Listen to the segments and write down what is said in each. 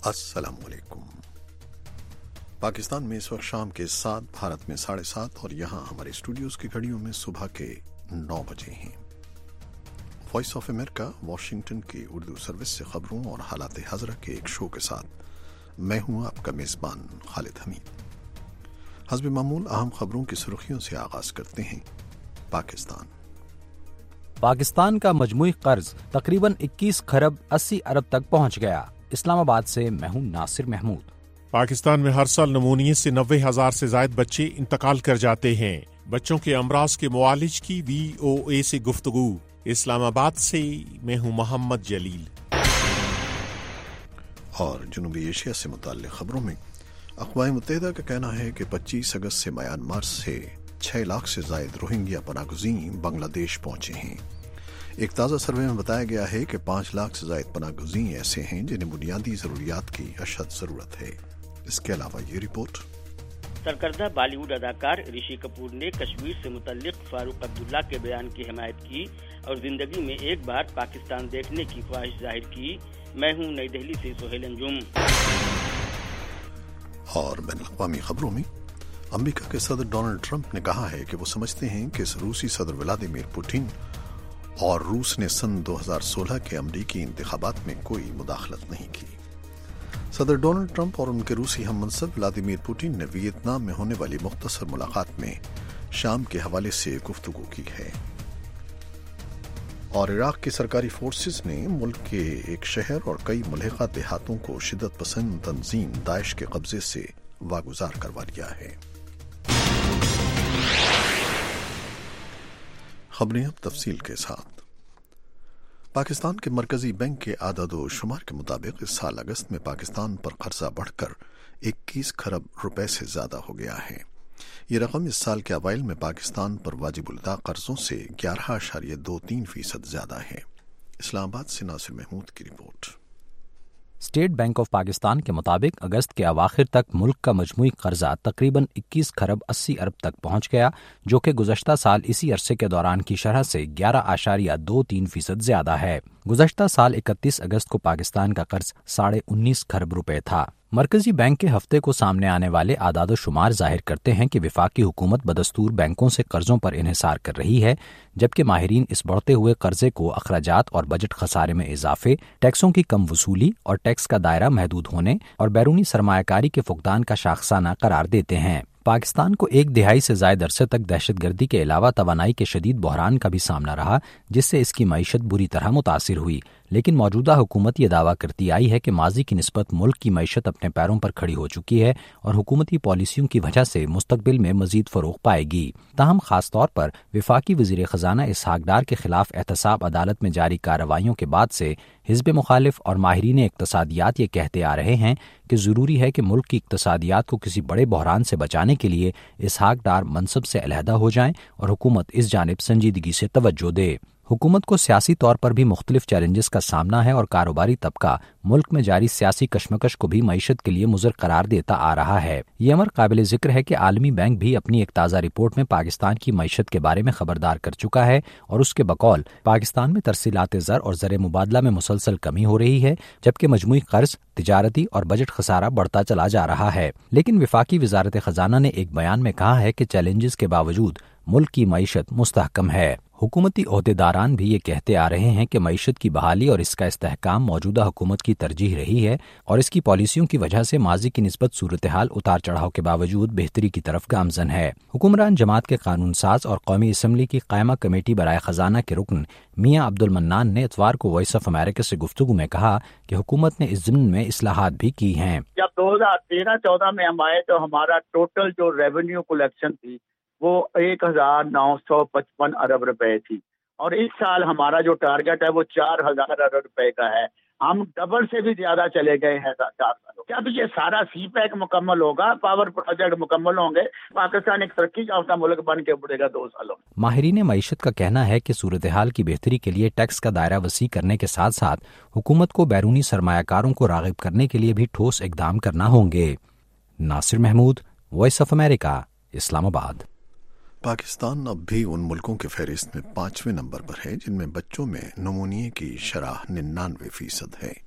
अस्सलाम वालेकुम। पाकिस्तान में इस वक्त शाम के 7, भारत में 7:30 और यहाँ हमारे स्टूडियोज की घड़ियों में सुबह के 9 बजे हैं। वॉइस ऑफ अमेरिका वाशिंगटन की उर्दू सर्विस से खबरों और हालात हज़रा के एक शो के साथ मैं हूँ आपका मेज़बान खालिद हमीद। हस्ब मामूल अहम खबरों की सुर्खियों से आगाज करते हैं। पाकिस्तान का मजमूई कर्ज तकरीबन 21 खरब 80 अरब तक पहुंच गया। इस्लामाबाद से मैं हूं नासिर महमूद। पाकिस्तान में हर साल नमूनिया से 90,000 से ज्यादा बच्चे इंतकाल कर जाते हैं। बच्चों के अमराज के मुआलिज की VOA से गुफ्तगू। इस्लामाबाद से मैं हूं मोहम्मद जलील। और जनूबी एशिया से मुताल्लिक़ खबरों में अक़वाम मुत्तहिदा का कहना है कि 25 अगस्त से म्यांमार से 6 लाख से ज़ायद रोहिंग्या पनाहगज़ीन बांग्लादेश पहुंचे हैं। एक ताज़ा सर्वे में बताया गया है कि 5 लाख से ज़ायद पनाहगज़ीन ऐसे हैं जिन्हें बुनियादी ज़रूरियात की अशद ज़रूरत है। इसके अलावा ये रिपोर्ट। सरकर्दा बॉलीवुड अदाकार ऋषि कपूर ने कश्मीर से मुतल्लिक फारूक अब्दुल्ला के बयान की हिमायत की और जिंदगी में एक बार पाकिस्तान देखने की ख्वाहिश जाहिर की। मैं हूँ नई दिल्ली से सोहेल अंजुम। और बैनुल-अक़वामी खबरों में अमेरिका के सदर डोनाल्ड ट्रंप ने कहा है कि वो समझते हैं कि रूसी सदर व्लादिमीर पुतिन और रूस ने सन 2016 के अमरीकी इंतखाबात में कोई मुदाखलत नहीं की। सदर डोनाल्ड ट्रंप और उनके रूसी हममनसब व्लादिमीर पुतिन ने वियतनाम में होने वाली मुख्तसर मुलाकात में शाम के हवाले से गुफ्तगू की है। और इराक की सरकारी फोर्सेस ने मुल्क के एक शहर और कई मुल्हिका देहातों को शिद्दत पसंद तंजीम दाइश के कब्जे से वागुजार करवा लिया है। खबरें अब तफसील के साथ। पाकिस्तान के मरकजी बैंक के आदादो शुमार के मुताबिक इस साल अगस्त में पाकिस्तान पर कर्जा बढ़कर 21 खरब रुपए से ज्यादा हो गया है। ये रकम इस साल के अवाइल में पाकिस्तान पर वाजिबुल-अदा कर्जों से 11.23% ज्यादा है। इस्लामाबाद से नासिर महमूद की रिपोर्ट। स्टेट बैंक ऑफ पाकिस्तान के मुताबिक अगस्त के अवाखिर तक मुल्क का मजमूई कर्जा तकरीबन 21 खरब 80 अरब तक पहुंच गया, जो कि गुज़श्ता साल इसी अरसे के दौरान की शरह से 11.23% ज्यादा है। गुज़श्ता साल 31 अगस्त को पाकिस्तान का कर्ज 19.5 खरब रुपए था। मरकजी बैंक के हफ्ते को सामने आने वाले आदाद शुमार जाहिर करते हैं कि विफाकी हुकूमत बदस्तूर बैंकों से कर्जों पर इन्हिसार कर रही है, जबकि माहिरीन इस बढ़ते हुए कर्जे को अखराजात और बजट खसारे में इजाफे, टैक्सों की कम वसूली और टैक्स का दायरा महदूद होने और बैरूनी सरमायाकारी के फुकदान का शाखसाना करार देते हैं। पाकिस्तान को 1 दिहाई से ज्यादा अरसे तक दहशतगर्दी के अलावा तवानाई के शदीद बहरान का भी सामना रहा, जिससे इसकी मईशत बुरी तरह मुतासिर हुई। लेकिन मौजूदा हुकूमत ये दावा करती आई है कि माजी की निस्बत मुल्क की मईशत अपने पैरों पर खड़ी हो चुकी है और हुकूमती पॉलिसियों की वजह से मुस्तकबिल में मजीद फरोग पाएगी। ताहम खास तौर पर विफाकी वज़ीर ख़जाना इसहाक डार के खिलाफ एहतसाब अदालत में जारी कार्रवाइयों के बाद से हिज़्ब मुखालिफ और माहिरीन इक्तसादियात ये कहते आ रहे हैं कि ज़रूरी है कि मुल्क की इक्तसादियात को किसी बड़े बहरान से बचाने के लिए इसहाक डार मनसब से अलहदा हो जाएं और हुकूमत इस जानिब संजीदगी से तवज्जो दे। हुकूमत को सियासी तौर पर भी मुख्तलिफ चैलेंजेस का सामना है और कारोबारी तबका मुल्क में जारी सियासी कशमकश को भी मईशत के लिए मुज़र करार देता आ रहा है। ये अमर काबिल जिक्र है कि आलमी बैंक भी अपनी एक ताज़ा रिपोर्ट में पाकिस्तान की मईशत के बारे में खबरदार कर चुका है और उसके बकौल पाकिस्तान में तरसीलात ज़र और ज़र मुबादला में मुसलसल कमी हो रही है, जबकि मजमूई कर्ज, तिजारती और बजट खसारा बढ़ता चला जा रहा है। लेकिन विफाकी वज़ारत ख़जाना ने एक बयान में कहा है कि चैलेंजेस के बावजूद मुल्क की मईशत मुस्तहकम है। हुकूमती ओहदेदारान भी ये कहते आ रहे हैं कि मईशत की बहाली और इसका इस्तेहकाम मौजूदा हुकूमत की तरजीह रही है और इसकी पॉलिसियों की वजह से माजी की निस्बत सूरत हाल उतार चढ़ाव के बावजूद बेहतरी की तरफ गामजन है। हुक्मरान जमात के कानून साज और कौमी असम्बली की कायमा कमेटी बराए खजाना के रुकन मियाँ अब्दुल मन्नान ने इतवार को वॉइस ऑफ अमेरिका से गुफ्तगू में कहा कि हुकूमत ने इस ज़िम्न में इस्लाहात भी की हैं। जब 2013-14 में हम आए तो हमारा टोटल जो रेवेन्यू कलेक्शन थी वो 1955 अरब रुपए थी और इस साल हमारा जो टारगेट है वो 4000 अरब रुपए का है। हम डबल से भी ज्यादा चले गए हैं 4 सालों। जब ये सारा CPEC मुकम्मल होगा, पावर प्रोजेक्ट मुकम्मल होंगे, पाकिस्तान एक तरक्की याफ्ता मुल्क बन के उभरेगा 2 सालों में। माहिरीन मईशत का कहना है कि सूरत हाल की बेहतरी के लिए टैक्स का दायरा वसी करने के साथ साथ हुकूमत को बैरूनी सरमायाकारों को राग़िब करने के लिए भी ठोस इक़दाम करना होंगे। Nasir Mahmood, Voice of America, Islamabad. Pakistan अब भी उन मुल्कों के फहरिस्त में 5वें नंबर पर है जिनमें बच्चों में नमूनिया की शरह 99% है।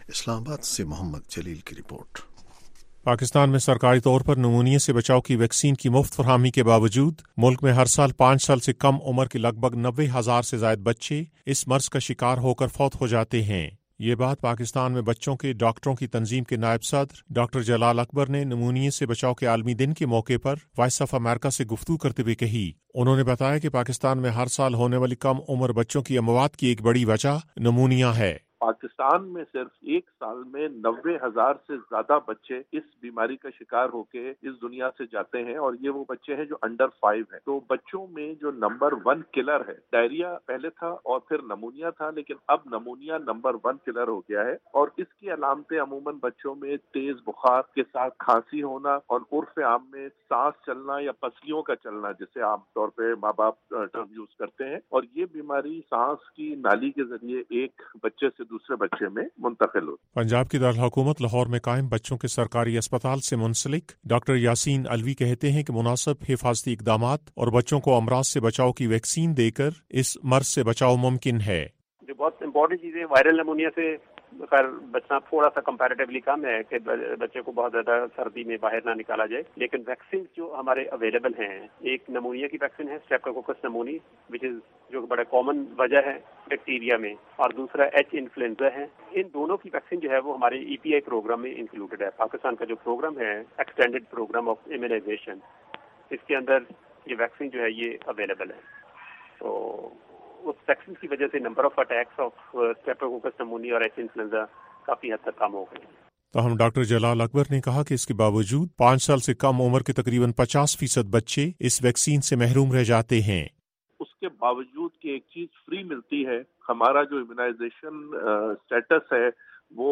اسلام آباد سے محمد جلیل کی رپورٹ۔ پاکستان میں سرکاری طور پر نمونیا سے بچاؤ کی ویکسین کی مفت فراہمی کے باوجود ملک میں ہر سال 5 سال سے کم عمر کے لگ بھگ 90,000 سے زائد بچے اس مرض کا شکار ہو کر فوت ہو جاتے ہیں۔ یہ بات پاکستان میں بچوں کے ڈاکٹروں کی تنظیم کے نائب صدر ڈاکٹر جلال اکبر نے نمونیا سے بچاؤ کے عالمی دن کے موقع پر وائس آف امریکہ سے گفتگو کرتے ہوئے کہی۔ انہوں نے بتایا کہ پاکستان میں ہر سال ہونے والی کم عمر بچوں کی اموات کی ایک بڑی وجہ نمونیا ہے۔ پاکستان میں صرف ایک سال میں 90,000 سے زیادہ بچے اس بیماری کا شکار ہو کے اس دنیا سے جاتے ہیں، اور یہ وہ بچے ہیں جو انڈر 5 ہیں۔ تو بچوں میں جو نمبر 1 کلر ہے، ڈائریا پہلے تھا اور پھر نمونیا تھا، لیکن اب نمونیا نمبر 1 کلر ہو گیا ہے، اور اس کی علامتیں عموماً بچوں میں تیز بخار کے ساتھ کھانسی ہونا اور عرف عام میں سانس چلنا یا پسلیوں کا چلنا، جسے عام طور پہ ماں باپ ٹرم یوز کرتے ہیں، اور یہ بیماری سانس کی نالی کے ذریعے ایک بچے سے دوسرے بچے میں منتقل ہو۔ پنجاب کی دارالحکومت لاہور میں قائم بچوں کے سرکاری اسپتال سے منسلک ڈاکٹر یاسین الوی کہتے ہیں کہ مناسب حفاظتی اقدامات اور بچوں کو امراض سے بچاؤ کی ویکسین دے کر اس مرض سے بچاؤ ممکن ہے۔ جو بہت امپورٹنٹ چیز ہے، وائرل نمونیا سے خیر بچنا تھوڑا سا کمپیریٹیولی کم ہے کہ بچے کو بہت زیادہ سردی میں باہر نہ نکالا جائے، لیکن ویکسین جو ہمارے اویلیبل ہیں، ایک نمونیا کی ویکسین ہے اسٹریپٹوکوکس نمونی وچ از جو بڑا کامن وجہ ہے بیکٹیریا میں، اور دوسرا ایچ انفلوئنزا ہے۔ ان دونوں کی ویکسین جو ہے وہ ہمارے ای پی آئی پروگرام میں انکلوڈیڈ ہے۔ پاکستان کا جو پروگرام ہے ایکسٹینڈیڈ پروگرام آف امیونائزیشن، اس کے اندر یہ ویکسین جو ہے یہ اویلیبل ہے۔ تو اس ویکسین کی وجہ سے number of attacks of streptococcus pneumoniae اور ایچ انفلوئنزا کافی حد تک کم ہو گئے ہیں۔ تاہم ڈاکٹر جلال اکبر نے کہا کہ اس کے باوجود 5 سال سے کم عمر کے تقریباً 50% بچے اس ویکسین سے محروم رہ جاتے ہیں۔ اس کے باوجود کہ ایک چیز فری ملتی ہے، ہمارا جو امیونائزیشن اسٹیٹس ہے وہ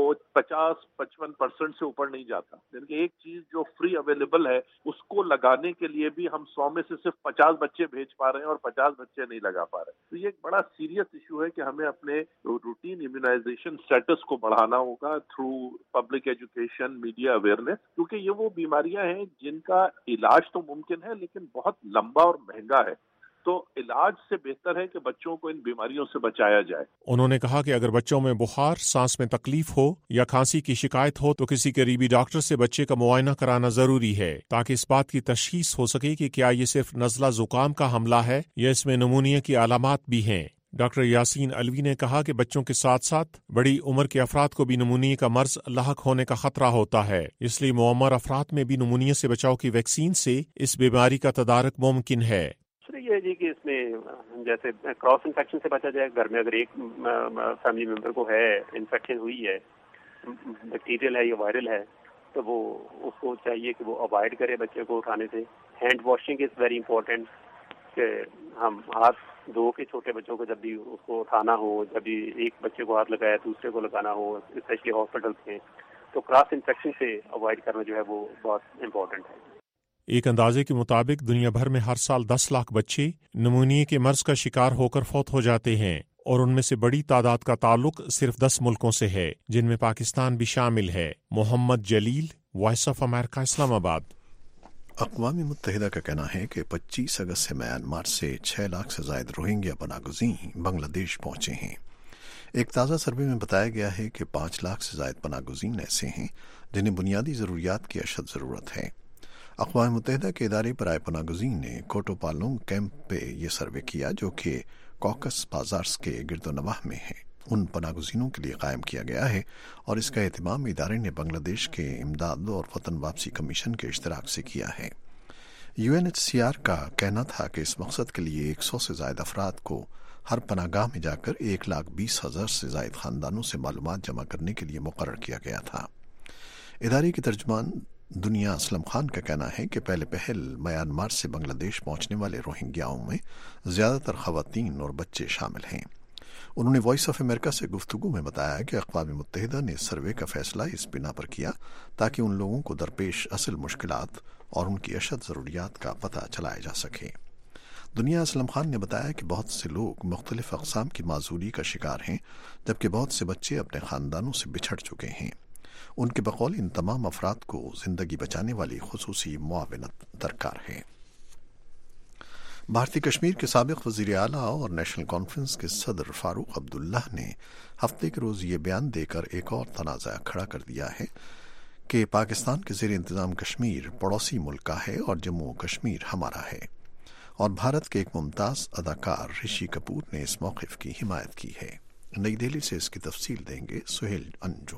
50-55% سے اوپر نہیں جاتا، یعنی کہ ایک چیز جو فری اویلیبل ہے اس کو لگانے کے لیے بھی ہم 100 میں سے صرف 50 بچے بھیج پا رہے ہیں اور 50 بچے نہیں لگا پا رہے۔ تو یہ ایک بڑا سیریس ایشو ہے کہ ہمیں اپنے روٹین امیونائزیشن اسٹیٹس کو بڑھانا ہوگا through public education, media awareness, کیونکہ یہ وہ بیماریاں ہیں جن کا علاج تو ممکن ہے لیکن بہت لمبا اور مہنگا ہے، تو علاج سے بہتر ہے کہ بچوں کو ان بیماریوں سے بچایا جائے۔ انہوں نے کہا کہ اگر بچوں میں بخار، سانس میں تکلیف ہو یا کھانسی کی شکایت ہو تو کسی قریبی ڈاکٹر سے بچے کا معائنہ کرانا ضروری ہے تاکہ اس بات کی تشخیص ہو سکے کہ کیا یہ صرف نزلہ زکام کا حملہ ہے یا اس میں نمونیا کی علامات بھی ہیں۔ ڈاکٹر یاسین الوی نے کہا کہ بچوں کے ساتھ ساتھ بڑی عمر کے افراد کو بھی نمونیا کا مرض لاحق ہونے کا خطرہ ہوتا ہے، اس لیے معمر افراد میں بھی نمونیا سے بچاؤ کی ویکسین سے اس بیماری کا تدارک ممکن ہے۔ یہ جی کہ اس میں جیسے کراس انفیکشن سے بچا جائے، گھر میں اگر ایک فیملی ممبر کو ہے انفیکشن ہوئی ہے، بیکٹیریل ہے یا وائرل ہے، تو وہ اس کو چاہیے کہ وہ اوائڈ کرے بچے کو اٹھانے سے۔ Hand washing is very important, کہ ہم ہاتھ دھو کے چھوٹے بچوں کو جب بھی اس کو اٹھانا ہو، جب بھی ایک بچے کو ہاتھ لگایا دوسرے کو لگانا ہو، اسپیشلی ہاسپٹلس میں، تو کراس انفیکشن سے اوائڈ کرنا جو ہے وہ بہت امپورٹنٹ ہے۔ ایک اندازے کے مطابق دنیا بھر میں ہر سال 10 لاکھ بچے نمونیا کے مرض کا شکار ہو کر فوت ہو جاتے ہیں، اور ان میں سے بڑی تعداد کا تعلق صرف 10 ملکوں سے ہے جن میں پاکستان بھی شامل ہے۔ محمد جلیل، وائس آف امریکہ، اسلام آباد۔ اقوام متحدہ کا کہنا ہے کہ 25 اگست سے میانمار سے 6 لاکھ سے زائد روہنگیا پناہ گزین بنگلہ دیش پہنچے ہیں۔ ایک تازہ سروے میں بتایا گیا ہے کہ 5 لاکھ سے زائد پناہ گزین ایسے ہیں جنہیں بنیادی ضروریات کی اشد ضرورت ہے۔ اقوام متحدہ کے ادارے برائے پناہ گزین نے کوٹو پالونگ کیمپ پہ یہ سروے کیا جو کہ کوکس بازارز کے گرد و نواح میں ہے، ان پناہ گزینوں کے لیے قائم کیا گیا ہے، اور اس کا اہتمام ادارے نے بنگلہ دیش کے امداد اور وطن واپسی کمیشن کے اشتراک سے کیا ہے۔ UNHCR کا کہنا تھا کہ اس مقصد کے لیے 100 سے زائد افراد کو ہر پناہ گاہ میں جا کر 1,20,000 سے زائد خاندانوں سے معلومات جمع کرنے کے لیے مقرر کیا گیا تھا۔ ادارے کے ترجمان دنیا اسلم خان کا کہنا ہے کہ پہل میانمار سے بنگلہ دیش پہنچنے والے روہنگیاؤں میں زیادہ تر خواتین اور بچے شامل ہیں۔ انہوں نے وائس آف امریکہ سے گفتگو میں بتایا کہ اقوام متحدہ نے سروے کا فیصلہ اس بنا پر کیا تاکہ ان لوگوں کو درپیش اصل مشکلات اور ان کی اشد ضروریات کا پتہ چلایا جا سکے۔ دنیا اسلم خان نے بتایا کہ بہت سے لوگ مختلف اقسام کی معذوری کا شکار ہیں، جبکہ بہت سے بچے اپنے خاندانوں سے بچھڑ چکے ہیں۔ ان کے بقول ان تمام افراد کو زندگی بچانے والی خصوصی معاونت درکار ہے۔ भारतीय कश्मीर के साबिक वज़ीर आला और नेशनल कॉन्फ्रेंस के सदर फारूक अब्दुल्ला ने हफ्ते के रोज़ ये बयान देकर एक और तनाज़ा खड़ा कर दिया है कि पाकिस्तान के ज़ेर इंतज़ाम कश्मीर पड़ोसी मुल्क का है और जम्मू कश्मीर हमारा है। और भारत के एक मुमताज़ अदाकार ऋषि कपूर ने इस मौक़िफ़ की हिमायत की है। नई दिल्ली से इसकी तफसील देंगे सुहेल अंजुम।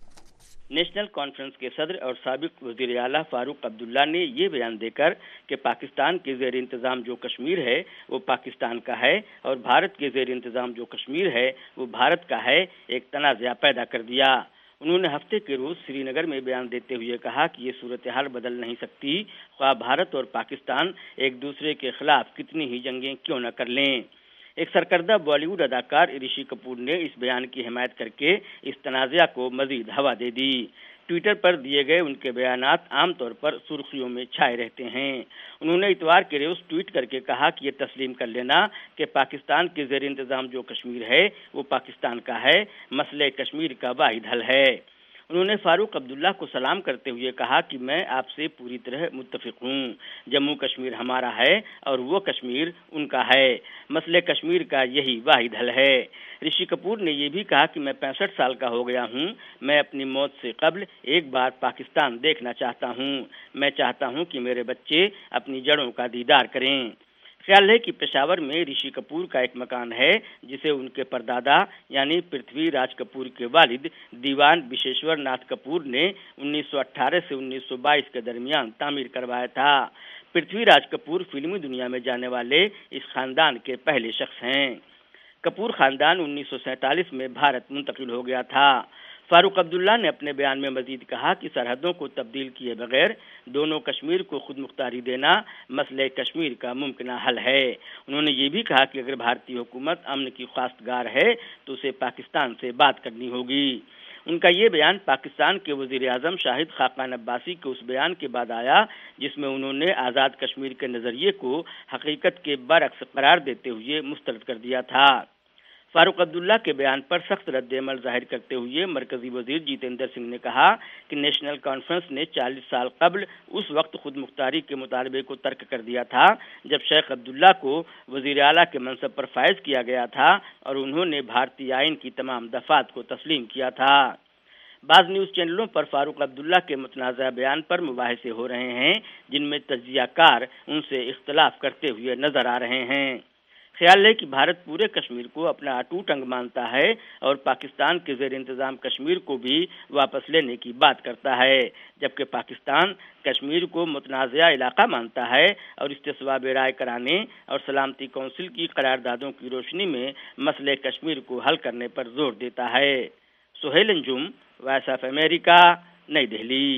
नेशनल कॉन्फ्रेंस के सदर और साबिक वज़ीर आला फारूक अब्दुल्ला ने ये बयान देकर कि पाकिस्तान के ज़ेर इंतज़ाम जो कश्मीर है वो पाकिस्तान का है और भारत के ज़ेर इंतज़ाम जो कश्मीर है वो भारत का है, एक तनाज़ा पैदा कर दिया। उन्होंने हफ्ते के रोज श्रीनगर में बयान देते हुए कहा कि ये सूरत हाल बदल नहीं सकती, ख्वाह भारत और पाकिस्तान एक दूसरे के खिलाफ कितनी ही जंगें क्यों न कर लें। एक सरकर्दा बॉलीवुड अदाकार ऋषि कपूर ने इस बयान की हिमायत करके इस तनाज़ा को मजीद हवा दे दी। ट्विटर पर दिए गए उनके बयानात आमतौर पर सुर्खियों में छाए रहते हैं। उन्होंने इतवार के रोज ट्वीट करके कहा कि ये तस्लीम कर लेना कि पाकिस्तान के ज़ेर इंतज़ाम जो कश्मीर है वो पाकिस्तान का है, मसले कश्मीर का वाहिद हल है। उन्होंने फारूक अब्दुल्ला को सलाम करते हुए कहा कि मैं आपसे पूरी तरह मुत्तफिक हूँ। जम्मू कश्मीर हमारा है और वो कश्मीर उनका है, मसले कश्मीर का यही वाहिद हल है। ऋषि कपूर ने ये भी कहा कि मैं 65 साल का हो गया हूँ, मैं अपनी मौत से कब्ल एक बार पाकिस्तान देखना चाहता हूँ। मैं चाहता हूँ कि मेरे बच्चे अपनी जड़ों का दीदार करें। ख्याल है कि पेशावर में ऋषि कपूर का एक मकान है जिसे उनके परदादा यानी पृथ्वी राज कपूर के वालिद दीवान विशेश्वर नाथ कपूर ने 1918 से 1922 के दरमियान तामीर करवाया था। पृथ्वी राज कपूर फिल्मी दुनिया में जाने वाले इस खानदान के पहले शख्स हैं। कपूर खानदान 1947 में भारत मुंतकिल हो गया था। फारूक अब्दुल्ला ने अपने बयान में मजीद कहा कि सरहदों को तब्दील किए बगैर दोनों कश्मीर को खुद मुख्तारी देना मसले कश्मीर का मुमकिन हल है। उन्होंने ये भी कहा कि अगर भारतीय हुकूमत अमन की ख्वास्तगार है तो उसे पाकिस्तान से बात करनी होगी। उनका ये बयान पाकिस्तान के वज़ीर आज़म शाहिद खाकान अब्बासी के उस बयान के बाद आया जिसमें उन्होंने आज़ाद कश्मीर के नज़रिए को हकीकत के बरअक्स करार देते हुए मुस्तरद कर दिया था। फारूक अब्दुल्ला के बयान पर सख्त रद्द-ए-अमल जाहिर करते हुए मरकजी वजीर जितेंद्र सिंह ने कहा कि नेशनल कॉन्फ्रेंस ने 40 साल कबल उस वक्त खुद मुख्तारी के मुतालबे को तर्क कर दिया था जब शेख अब्दुल्ला को वजीर आला के मनसब पर फायज किया गया था और उन्होंने भारतीय आइन की तमाम दफात को तस्लीम किया था। बाज़ न्यूज़ चैनलों पर फारूक अब्दुल्ला के मुतनाज़ा बयान पर मुबाहिसे हो रहे हैं जिनमें तज्जियाकार उनसे इख्तलाफ करते हुए नजर आ रहे हैं। ख्याल है कि भारत पूरे कश्मीर को अपना अटूट अंग मानता है और पाकिस्तान के ज़ेर इंतज़ाम कश्मीर को भी वापस लेने की बात करता है, जबकि पाकिस्तान कश्मीर को मुतनाज़ा इलाका मानता है और इस्तिस्वाब राय कराने और सलामती कौंसिल की करारदादों की रोशनी में मसले कश्मीर को हल करने पर जोर देता है। Suhail Anjum, Voice of America, New Delhi.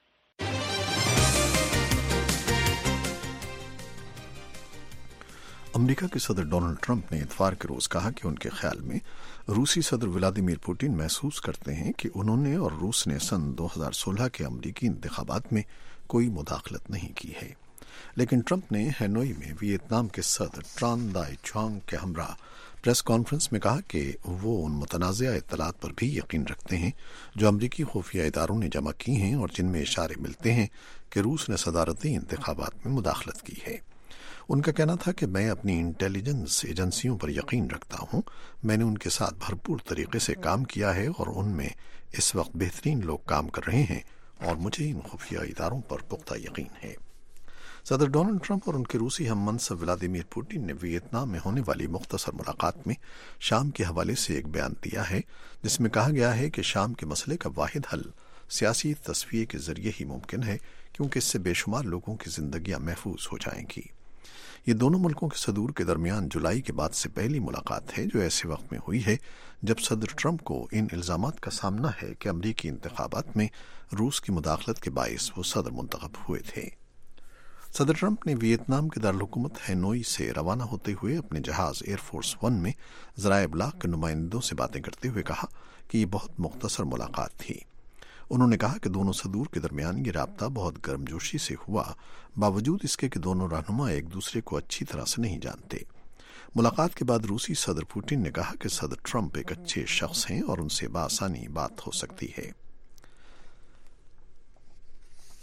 America के सदर डोनाल्ड ट्रंप ने इतवार के रोज कहा कि उनके ख्याल में रूसी सदर व्लादिमीर पुतिन महसूस करते हैं कि उन्होंने और रूस ने सन 2016 के अमेरिकी इंतखाबात में कोई मुदाखलत नहीं की है। लेकिन ट्रंप ने हैनोई में वियतनाम के सदर ट्रान दाई क्वांग के हमरा प्रेस कॉन्फ्रेंस में कहा कि वो उन मुतनाज़ा इत्तलात पर भी यकीन रखते हैं जो अमरीकी खुफिया इदारों ने जमा की हैं और जिनमें इशारे मिलते हैं कि रूस ने सदारती इंतखाबात में मुदाखलत की है। उनका कहना था कि मैं अपनी इंटेलिजेंस एजेंसियों पर यकीन रखता हूं, मैंने उनके साथ भरपूर तरीके से काम किया है और उनमें इस वक्त बेहतरीन लोग काम कर रहे हैं और मुझे इन खुफिया इदारों पर पुख्ता यकीन है। सदर डोनाल्ड ट्रंप और उनके रूसी हम मनसब व्लादिमीर पुतिन ने वियतनाम में होने वाली मुख्तसर मुलाकात में शाम के हवाले से एक बयान दिया है जिसमें कहा गया है कि शाम के मसले का वाहिद हल सियासी तस्वीर के जरिए ही मुमकिन है क्योंकि इससे बेशुमार लोगों की जिंदगियां महफूज हो जाएंगी। ये दोनों मुल्कों के सदूर के दरमियान जुलाई के बाद से पहली मुलाकात है जो ऐसे वक्त में हुई है जब सदर ट्रंप को इन इल्जामात का सामना है कि अमरीकी इंतखाबात में रूस की मुदाखलत के बायस वो सदर मुंतखब हुए थे। सदर ट्रंप ने वियतनाम के दारुलहुकूमत हैनोई से रवाना होते हुए अपने जहाज एयरफोर्स वन में ज़राए इब्लाग के नुमाइंदों से बातें करते हुए कहा कि ये बहुत मुख्तसर मुलाकात थी। उन्होंने कहा कि दोनों सदूर के दरमियान ये राब्ता बहुत गर्मजोशी से हुआ, बावजूद इसके कि दोनों रहनुमा एक दूसरे को अच्छी तरह से नहीं जानते। मुलाकात के बाद रूसी सदर पुतिन ने कहा कि सदर ट्रंप एक अच्छे शख्स हैं और उनसे बासानी बात हो सकती है।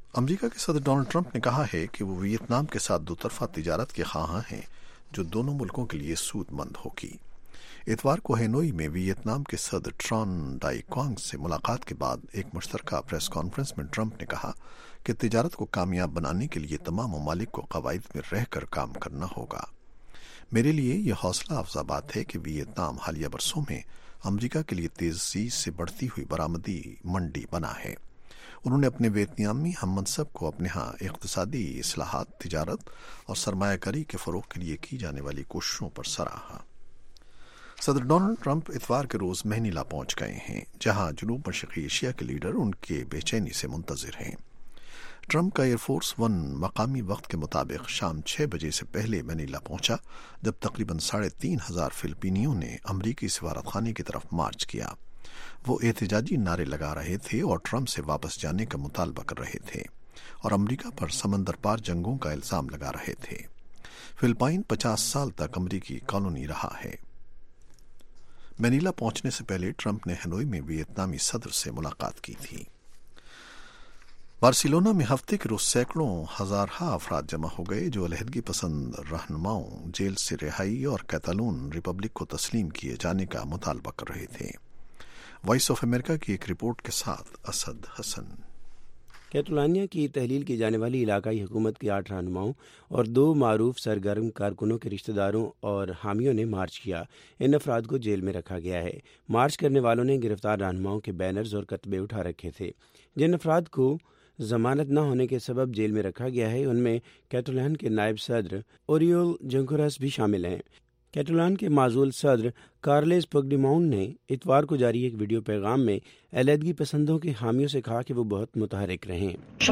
امریکہ کے صدر ڈونلڈ ٹرمپ نے کہا ہے کہ وہ ویتنام کے ساتھ دو طرفہ تجارت کے خواہاں ہیں جو دونوں ملکوں کے لیے سود مند ہوگی۔ اتوار کو ہینوئی میں ویتنام کے صدر ٹران ڈائی کوانگ سے ملاقات کے بعد ایک مشترکہ پریس کانفرنس میں ٹرمپ نے کہا کہ تجارت کو کامیاب بنانے کے لیے تمام ممالک کو قواعد میں رہ کر کام کرنا ہوگا۔ میرے لیے یہ حوصلہ افزا بات ہے کہ ویتنام حالیہ برسوں میں امریکہ کے لیے تیزی سے بڑھتی ہوئی برآمدی منڈی بنا ہے۔ انہوں نے اپنے ویتنامی ہم منصب کو اپنے ہاں اقتصادی اصلاحات، تجارت اور سرمایہ کاری کے فروغ کے لیے کی جانے والی کوششوں پر سراہا۔ صدر ڈونلڈ ٹرمپ اتوار کے روز مینیلا پہنچ گئے ہیں، جہاں جنوب مشرقی ایشیا کے لیڈر ان کے بے چینی سے منتظر ہیں۔ ٹرمپ کا ایئر فورس ون مقامی وقت کے مطابق شام 6 بجے سے پہلے مینیلا پہنچا، جب تقریباً 3,500 فلپینیوں نے امریکی سفارت خانے کی طرف مارچ کیا۔ وہ احتجاجی نعرے لگا رہے تھے اور ٹرمپ سے واپس جانے کا مطالبہ کر رہے تھے اور امریکہ پر سمندر پار جنگوں کا الزام لگا رہے تھے۔ فلپائن 50 سال تک امریکی کالونی رہا ہے۔ مینیلا پہنچنے سے پہلے ٹرمپ نے ہنوئی میں ویتنامی صدر سے ملاقات کی تھی۔ بارسلونا میں ہفتے کے روز سینکڑوں ہزارہ افراد جمع ہو گئے جو علیحدگی پسند رہنماؤں، جیل سے رہائی اور کیتالون ریپبلک کو تسلیم کیے جانے کا مطالبہ کر رہے تھے۔ وائس آف امریکہ کی ایک رپورٹ کے ساتھ اسد حسن۔ کیٹالانیہ کی تحلیل کی جانے والی علاقائی حکومت کے 8 رہنماؤں اور 2 معروف سرگرم کارکنوں کے رشتہ داروں اور حامیوں نے مارچ کیا۔ ان افراد کو جیل میں رکھا گیا ہے۔ مارچ کرنے والوں نے گرفتار رہنماؤں کے بینرز اور کتبے اٹھا رکھے تھے۔ جن افراد کو ضمانت نہ ہونے کے سبب جیل میں رکھا گیا ہے ان میں کیٹالان کے نائب صدر اوریول جنکورس بھی شامل ہیں۔ کیٹالان کے معزول صدر کارلس پگڈیمونٹ نے اتوار کو جاری ایک ویڈیو پیغام میں علیحدگی پسندوں کے حامیوں سے کہا کہ وہ بہت متحرک رہیں۔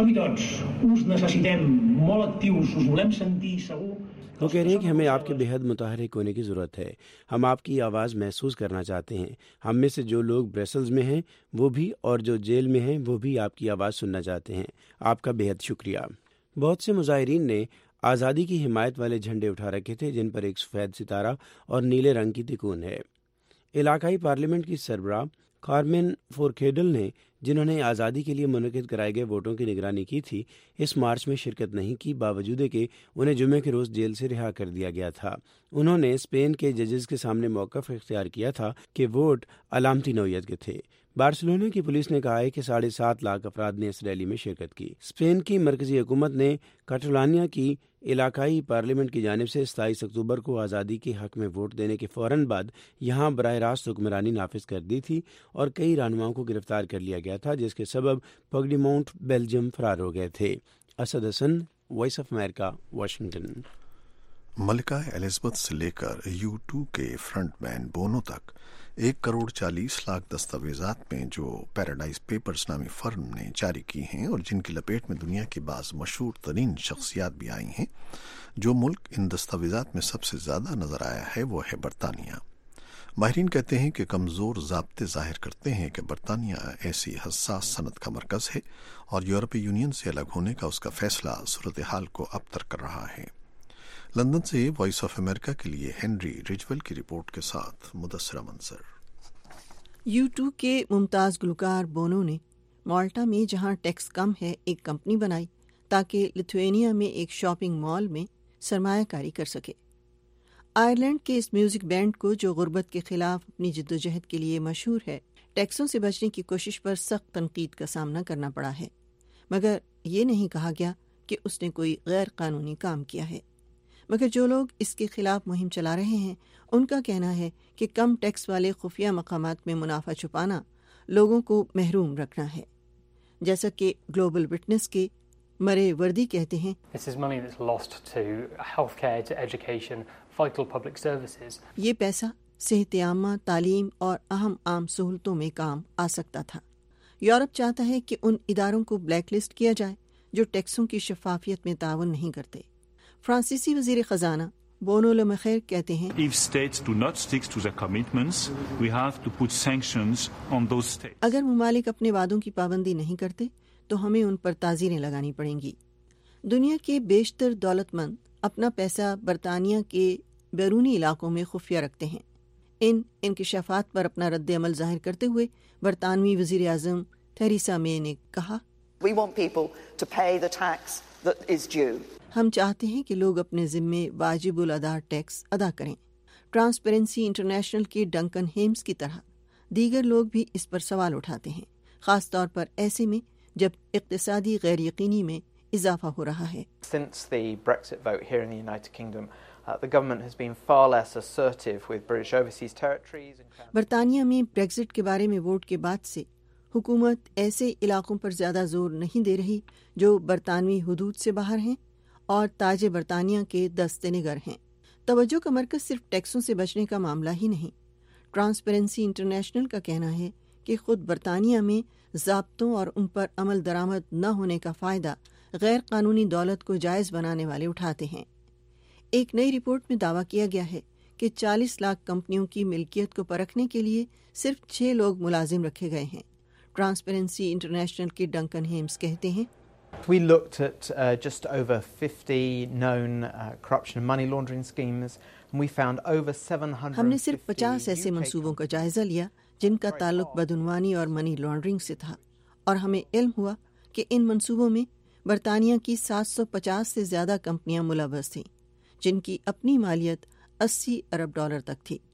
وہ کہہ رہے ہیں کہ ہمیں آپ کے بے حد متحرک ہونے کی ضرورت ہے۔ ہم آپ کی آواز محسوس کرنا چاہتے ہیں۔ ہم میں سے جو لوگ برسلز میں ہیں وہ بھی، اور جو جیل میں ہیں وہ بھی آپ کی آواز سننا چاہتے ہیں۔ آپ کا بے حد شکریہ۔ بہت سے مظاہرین نے آزادی کی حمایت والے جھنڈے اٹھا رکھے تھے جن پر ایک سفید ستارہ اور نیلے رنگ کی تکون ہے۔ علاقائی پارلیمنٹ کی سربراہ کارمن فورکیڈل نے، جنہوں نے آزادی کے لیے منعقد کرائے گئے ووٹوں کی نگرانی کی تھی، اس مارچ میں شرکت نہیں کی، باوجود کہ انہیں جمعے کے روز جیل سے رہا کر دیا گیا تھا۔ انہوں نے اسپین کے ججز کے سامنے موقف اختیار کیا تھا کہ ووٹ علامتی نوعیت کے تھے۔ بارسلونا کی پولیس نے کہا ہے کہ 7.5 لاکھ افراد نے اس ریلی میں شرکت کی۔ اسپین کی مرکزی حکومت نے کیٹالانیہ کی علاقائی پارلیمنٹ کی جانب سے 27 اکتوبر کو آزادی کے حق میں ووٹ دینے کے فوراً بعد یہاں براہ راست حکمرانی نافذ کر دی تھی اور کئی رہنماؤں کو گرفتار کر لیا گیا تھا، جس کے سبب پگڈیمونٹ بیلجیم فرار ہو گئے تھے۔ Asad Hasan, Voice of America, Washington. ملکہ ایلزبتھ سے لے کر U2 کے فرنٹ مین بونو تک 1,40,00,000 دستاویزات میں جو پیراڈائز پیپرز نامی فرم نے جاری کی ہیں اور جن کی لپیٹ میں دنیا کی بعض مشہور ترین شخصیات بھی آئی ہیں، جو ملک ان دستاویزات میں سب سے زیادہ نظر آیا ہے وہ ہے برطانیہ۔ ماہرین کہتے ہیں کہ کمزور ضابطے ظاہر کرتے ہیں کہ برطانیہ ایسی حساس صنعت کا مرکز ہے اور یورپی یونین سے الگ ہونے کا اس کا فیصلہ صورتحال کو ابتر کر رہا ہے۔ لندن سے وائس آف امریکہ کے لیے ہنری رجول کی رپورٹ کے ساتھ مدثرہ منصر۔ U2 کے ممتاز گلوکار بونو نے مالٹا میں جہاں ٹیکس کم ہے ایک کمپنی بنائی تاکہ لتھوینیا میں ایک شاپنگ مال میں سرمایہ کاری کر سکے۔ آئرلینڈ کے اس میوزک بینڈ کو، جو غربت کے خلاف اپنی جدوجہد کے لیے مشہور ہے، ٹیکسوں سے بچنے کی کوشش پر سخت تنقید کا سامنا کرنا پڑا ہے، مگر یہ نہیں کہا گیا کہ اس نے کوئی غیر قانونی کام کیا ہے۔ مگر جو لوگ اس کے خلاف مہم چلا رہے ہیں ان کا کہنا ہے کہ کم ٹیکس والے خفیہ مقامات میں منافع چھپانا لوگوں کو محروم رکھنا ہے، جیسا کہ گلوبل وٹنس کے مرے وردی کہتے ہیں۔ یہ پیسہ صحت عامہ، تعلیم اور اہم عام سہولتوں میں کام آ سکتا تھا۔ یورپ چاہتا ہے کہ ان اداروں کو بلیک لسٹ کیا جائے جو ٹیکسوں کی شفافیت میں تعاون نہیں کرتے۔ فرانسیسی وزیر خزانہ بونو لمخیر کہتے ہیں، اگر ممالک اپنے وعدوں کی پابندی نہیں کرتے تو ہمیں ان پر تعزیریں لگانی پڑیں گی۔ دنیا کے بیشتر دولت مند اپنا پیسہ برطانیہ کے بیرونی علاقوں میں خفیہ رکھتے ہیں۔ ان انکشافات پر اپنا رد عمل ظاہر کرتے ہوئے برطانوی وزیر اعظم تھیریسا مے نے کہا، We want people to pay the tax that is due. ہم چاہتے ہیں کہ لوگ اپنے ذمے واجب الادا ٹیکس ادا کریں. ٹرانسپیرنسی انٹرنیشنل کے ڈنکن ہیمز کی طرح دیگر لوگ بھی اس پر سوال اٹھاتے ہیں، خاص طور پر ایسے میں جب اقتصادی غیر یقینی میں اضافہ ہو رہا ہے. Since the Brexit vote here in the United Kingdom, the government has been far less assertive with British overseas territories. برطانیہ میں بریگزٹ کے بارے میں ووٹ کے بعد سے حکومت ایسے علاقوں پر زیادہ زور نہیں دے رہی جو برطانوی حدود سے باہر ہیں اور تاج برطانیہ کے دست نگر ہیں. توجہ کا مرکز صرف ٹیکسوں سے بچنے کا معاملہ ہی نہیں. ٹرانسپیرنسی انٹرنیشنل کا کہنا ہے کہ خود برطانیہ میں ضابطوں اور ان پر عمل درآمد نہ ہونے کا فائدہ غیر قانونی دولت کو جائز بنانے والے اٹھاتے ہیں. ایک نئی رپورٹ میں دعویٰ کیا گیا ہے کہ 40 لاکھ کمپنیوں کی ملکیت کو پرکھنے کے لیے صرف 6 لوگ ملازم رکھے گئے ہیں. ٹرانسپیرنسی انٹرنیشنل کے ڈنکن ہیمز کہتے ہیں We looked at just over 50 known corruption and money laundering schemes, and we found over 700. ہم نے صرف 50 ایسے منصوبوں کا جائزہ لیا جن کا تعلق بدعنوانی اور منی لانڈرنگ سے تھا، اور ہمیں علم ہوا کہ ان منصوبوں میں برطانیہ کی 750 سے زیادہ کمپنیاں ملوث تھیں جن کی اپنی مالیت $80 ارب تک تھی.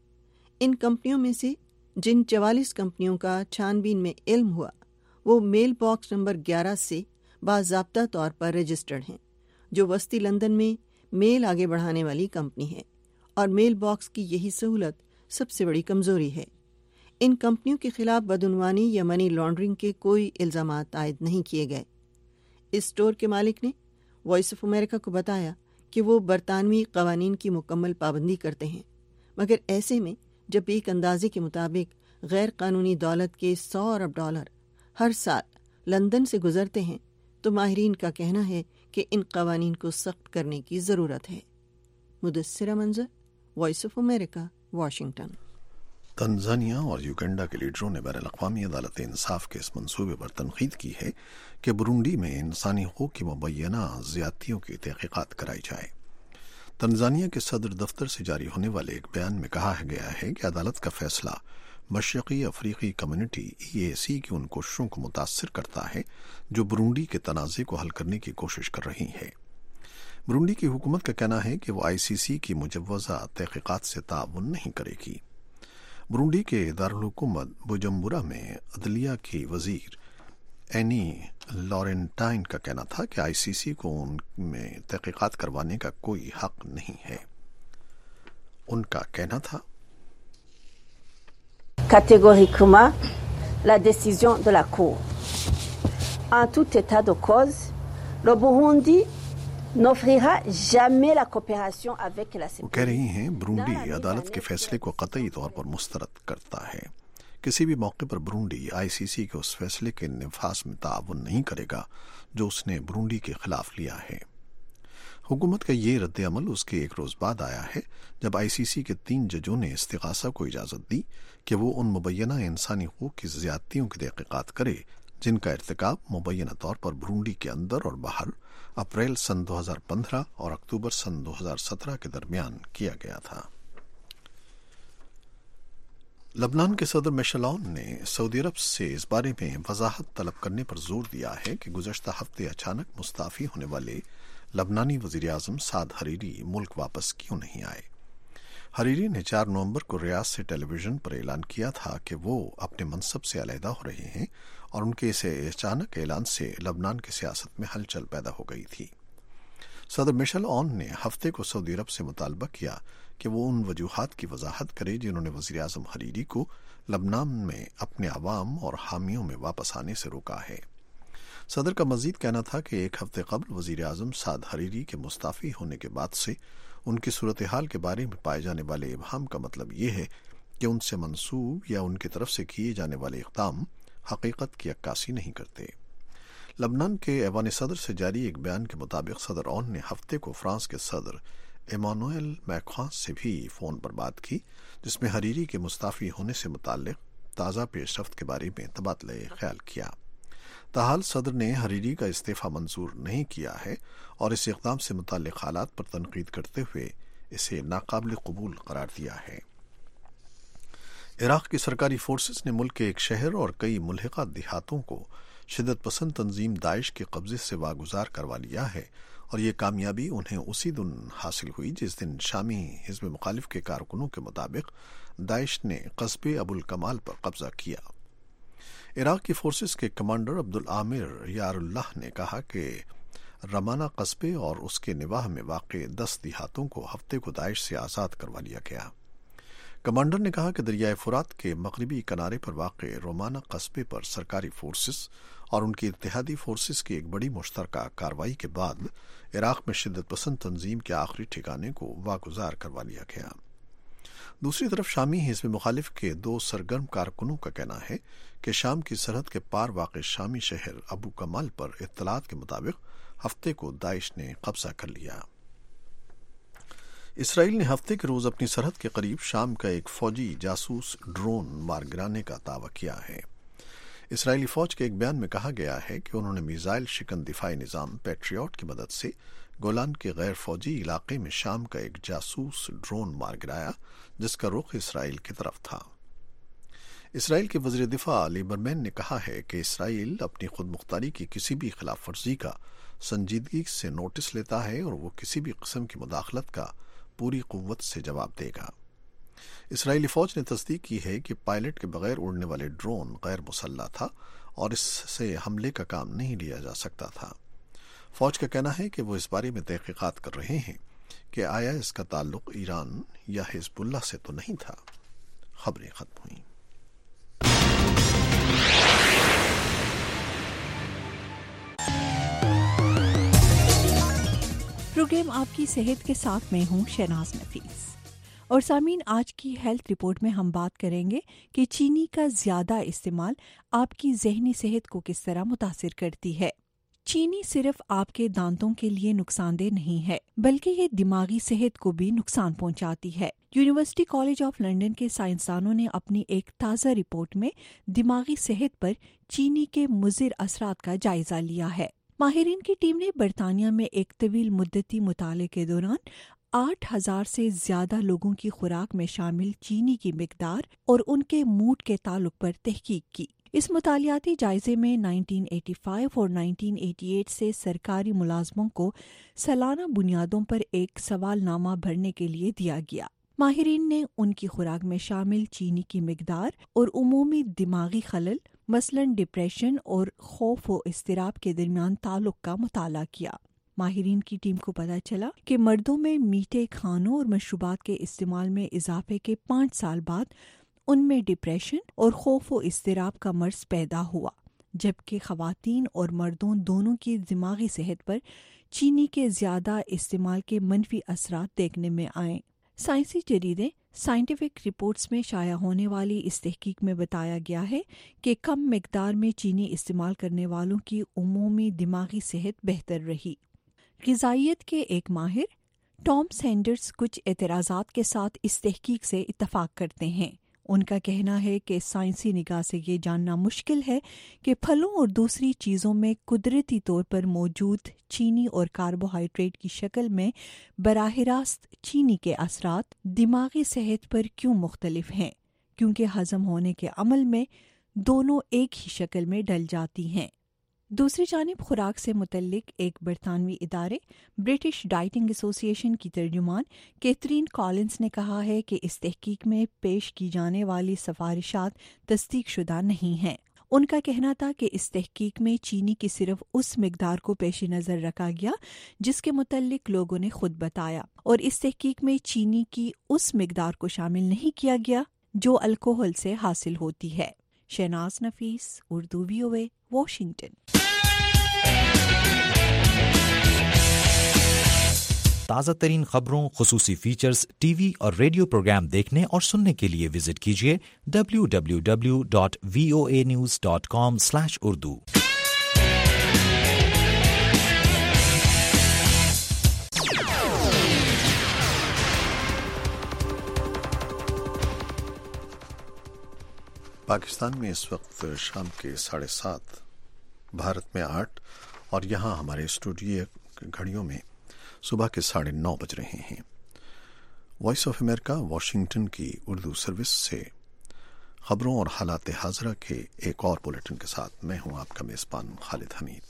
ان کمپنیوں میں سے جن 44 کمپنیوں کا چھان بین میں علم ہوا وہ میل باکس نمبر 11 سے باضابطہ طور پر رجسٹرڈ ہیں، جو وسطی لندن میں میل آگے بڑھانے والی کمپنی ہے، اور میل باکس کی یہی سہولت سب سے بڑی کمزوری ہے. ان کمپنیوں کے خلاف بدعنوانی یا منی لانڈرنگ کے کوئی الزامات عائد نہیں کیے گئے. اس اسٹور کے مالک نے وائس آف امریکہ کو بتایا کہ وہ برطانوی قوانین کی مکمل پابندی کرتے ہیں، مگر ایسے میں جب ایک اندازے کے مطابق غیر قانونی دولت کے $100 ارب ہر سال لندن سے گزرتے ہیں تو ماہرین کا کہنا ہے کہ ان قوانین کو سخت کرنے کی ضرورت ہے. Mudassira Manzar, Voice of America, Washington. Tanzania اور یوگنڈا کے لیڈروں نے بین الاقوامی عدالت انصاف کے اس منصوبے پر تنقید کی ہے کہ برونڈی میں انسانی حقوق کی مبینہ زیادتیوں کی تحقیقات کرائی جائے. تنزانیہ کے صدر دفتر سے جاری ہونے والے ایک بیان میں کہا گیا ہے کہ عدالت کا فیصلہ مشرقی افریقی کمیونٹی EAC کی ان کوششوں کو متاثر کرتا ہے جو برونڈی کے تنازع کو حل کرنے کی کوشش کر رہی ہے. برونڈی کی حکومت کا کہنا ہے کہ وہ ICC کی مجوزہ تحقیقات سے تعاون نہیں کرے گی. برونڈی کے دارالحکومت بوجمبورا میں عدلیہ کی وزیر اینی لورنٹائن کا کہنا تھا کہ ICC کو ان میں تحقیقات کروانے کا کوئی حق نہیں ہے. ان کا کہنا تھا catégoriquement la décision de la Cour. En tout état de cause, le Burundi n'offrira jamais la coopération avec la CPI. وہ کہہ رہی ہیں برونڈی عدالت کے فیصلے کو قطعی طور پر مسترد کرتا ہے. کسی بھی موقع پر برونڈی ICC کے اس فیصلے کے نفاذ میں تعاون نہیں کرے گا جو اس نے برونڈی کے خلاف لیا ہے. حکومت کا یہ رد عمل اس کے ایک روز بعد آیا ہے جب ICC کے 3 ججوں نے استغاثہ کو اجازت دی کہ وہ ان مبینہ انسانی حقوق کی زیادتیوں کی تحقیقات کرے جن کا ارتکاب مبینہ طور پر برونڈی کے اندر اور باہر اپریل سن 2015 اور اکتوبر سن 2017 کے درمیان کیا گیا تھا. لبنان کے صدر میشل عون نے سعودی عرب سے اس بارے میں وضاحت طلب کرنے پر زور دیا ہے کہ گزشتہ ہفتے اچانک مستعفی ہونے والے لبنانی وزیر اعظم سعد حریری ملک واپس کیوں نہیں آئے. حریری نے 4 نومبر کو ریاض سے ٹیلی ویژن پر اعلان کیا تھا کہ وہ اپنے منصب سے علیحدہ ہو رہے ہیں، اور ان کے اس اچانک اعلان سے لبنان کی سیاست میں ہلچل پیدا ہو گئی تھی. صدر میشل عون نے ہفتے کو سعودی عرب سے مطالبہ کیا کہ وہ ان وجوہات کی وضاحت کرے جنہوں نے وزیر اعظم حریری کو لبنان میں اپنے عوام اور حامیوں میں واپس آنے سے روکا ہے. صدر کا مزید کہنا تھا کہ ایک ہفتے قبل وزیر اعظم سعد حریری کے مستعفی ہونے کے بعد سے ان کی صورتحال کے بارے میں پائے جانے والے ابہام کا مطلب یہ ہے کہ ان سے منسوب یا ان کی طرف سے کیے جانے والے اقدام حقیقت کی عکاسی نہیں کرتے. لبنان کے ایوان صدر سے جاری ایک بیان کے مطابق صدر عون نے ہفتے کو فرانس کے صدر ایمانوئل میکرون سے بھی فون پر بات کی جس میں حریری کے مستعفی ہونے سے متعلق تازہ پیش رفت کے بارے میں تبادلہ خیال کیا. تاحال صدر نے حریری کا استعفیٰ منظور نہیں کیا ہے اور اس اقدام سے متعلق حالات پر تنقید کرتے ہوئے اسے ناقابل قبول قرار دیا ہے. عراق کی سرکاری فورسز نے ملک کے ایک شہر اور کئی ملحقہ دیہاتوں کو शिद्दत पसंद तंजीम दाइश के कब्जे से वागुजार करवा लिया है और ये कामयाबी उन्हें उसी दिन हासिल हुई जिस दिन शामी हिज़्ब मुखालिफ के कारकुनों के मुताबिक दाइश ने कस्बे अबुल कमाल पर कब्जा किया। इराक की फोर्सेस के कमांडर अब्दुल आमिर यारुल्लाह ने कहा कि रमाना कस्बे और उसके निवाह में वाक़े 10 देहातों को हफ्ते को दाइश से आज़ाद करवा लिया गया। कमांडर ने कहा कि दरियाए फुरात के मगरबी किनारे पर वाक़े रोमाना कस्बे पर सरकारी फोर्सेस और उनकी इत्तेहादी फोर्सेस की एक बड़ी मुश्तरका कार्रवाई के बाद इराक में शिद्दत पसंद तंजीम के आखिरी ठिकाने को वागुजार करवा लिया गया। दूसरी तरफ शामी हिज़्ब मुखालिफ के 2 सरगर्म कारकुनों का कहना है कि शाम की सरहद के पार वाक़े शामी शहर अबू कमाल पर इत्तलात के मुताबिक हफ्ते को दाइश ने कब्जा कर लिया। इसराइल ने हफ्ते के रोज अपनी सरहद के करीब शाम का एक फौजी जासूस ड्रोन मार गिराने का दावा किया है। इसराइली फौज के एक बयान में कहा गया है कि उन्होंने मिसाइल शिकन दिफाई निज़ाम पैट्रियट की मदद से गोलान के गैर फौजी इलाके में शाम का एक जासूस ड्रोन मार गिराया जिसका रुख इसराइल की तरफ था। इसराइल के वज़ीर दिफा लिबरमैन ने कहा है कि इसराइल अपनी खुद मुख्तारी की किसी भी खिलाफ वर्जी का संजीदगी से नोटिस लेता है और वो किसी भी किस्म की मुदाखलत का पूरी कुव्वत से जवाब देगा। इसराइली फौज ने तस्दीक की है कि पायलट के बगैर उड़ने वाले ड्रोन गैर मुसल्ला था और इससे हमले का काम नहीं लिया जा सकता था। फौज का कहना है कि वो इस बारे में तहकीकात कर रहे हैं कि आया इसका ताल्लुक ईरान या हिजबुल्लाह से तो नहीं था। खबरें खत्म हुई। प्रोग्राम आपकी सेहत के साथ मैं हूं शहनाज नफीस। और सामीन, आज की हेल्थ रिपोर्ट में हम बात करेंगे कि चीनी का ज़्यादा इस्तेमाल आपकी ज़हनी सेहत को किस तरह मुतासिर करती है। चीनी सिर्फ आपके दांतों के लिए नुकसानदेह नहीं है बल्कि ये दिमागी सेहत को भी नुकसान पहुंचाती है। यूनिवर्सिटी कॉलेज ऑफ लंदन के साइंसदानों ने अपनी एक ताज़ा रिपोर्ट में दिमागी सेहत पर चीनी के मुज़िर असरात का जायजा लिया है। माहिरीन की टीम ने बरतानिया में एक तवील मुद्दती मुताले के दौरान 8,000 से ज्यादा लोगों की खुराक में शामिल चीनी की मिकदार और उनके मूड के ताल्लुक पर तहकीक की। इस मुतालियाती जायजे में 1985 और 1988 से सरकारी मुलाजमों को सालाना बुनियादों पर एक सवालनामा भरने के लिए दिया गया। माहिरीन ने उनकी खुराक में शामिल चीनी की मिकदार और उमूमी दिमागी खलल मसलन डिप्रेशन और खौफ व इस्तिराब के दरमियान ताल्लुक का मुताला किया। माहिरीन की टीम को पता चला कि मर्दों में मीठे खानों और मशरूबात के इस्तेमाल में इजाफे के 5 साल बाद उनमें डिप्रेशन और खौफ व इस्तिराब का मर्ज पैदा हुआ, जबकि खवातीन और मर्दों दोनों की दिमागी सेहत पर चीनी के ज्यादा इस्तेमाल के मनफी असरात देखने में आए। साइंसी जरीदे साइंटिफिक रिपोर्ट्स में शाया होने वाली इस तहकीक में बताया गया है कि कम मिकदार में चीनी इस्तेमाल करने वालों की उमूमी दिमागी सेहत बेहतर रही। ग़िज़ाइयत के एक माहिर टॉम सैंडर्स कुछ एतराज़ात के साथ इस तहकीक से इत्तफाक करते हैं। उनका कहना है कि साइंसी निगाह से ये जानना मुश्किल है कि फलों और दूसरी चीज़ों में कुदरती तौर पर मौजूद चीनी और कार्बोहाइड्रेट की शक्ल में बराह रास्त चीनी के असरात दिमागी सेहत पर क्यों मुख्तलिफ हैं, क्योंकि हजम होने के अमल में दोनों एक ही शक्ल में डल जाती हैं। दूसरी जानिब खुराक से मुतल्लिक एक बरतानवी इदारे ब्रिटिश डाइटिंग एसोसिएशन की तर्जुमान कैथरीन कॉलिंस ने कहा है कि इस तहकीक में पेश की जाने वाली सिफारिशात तस्दीक शुदा नहीं हैं। उनका कहना था कि इस तहकीक में चीनी की सिर्फ उस मिकदार को पेश नज़र रखा गया जिसके मुतल्लिक लोगों ने खुद बताया, और इस तहकीक में चीनी की उस मिकदार को शामिल नहीं किया गया जो अल्कोहल से हासिल होती है। Shehnaz Nafees, Urdu VOA, Washington. ताज़ा तरीन खबरों, खुसूसी फीचर्स, टीवी और रेडियो प्रोग्राम देखने और सुनने के लिए विजिट कीजिए www.voanews.com/urdu। पाकिस्तान में इस वक्त शाम के 7:30, भारत में 8 और यहाँ हमारे स्टूडियो घड़ियों में सुबह के 9:30 बज रहे हैं। वॉइस ऑफ अमेरिका वाशिंगटन की उर्दू सर्विस से خبروں اور حالات حاضرہ کے ایک اور بلیٹن کے ساتھ میں ہوں آپ کا میزبان خالد حمید۔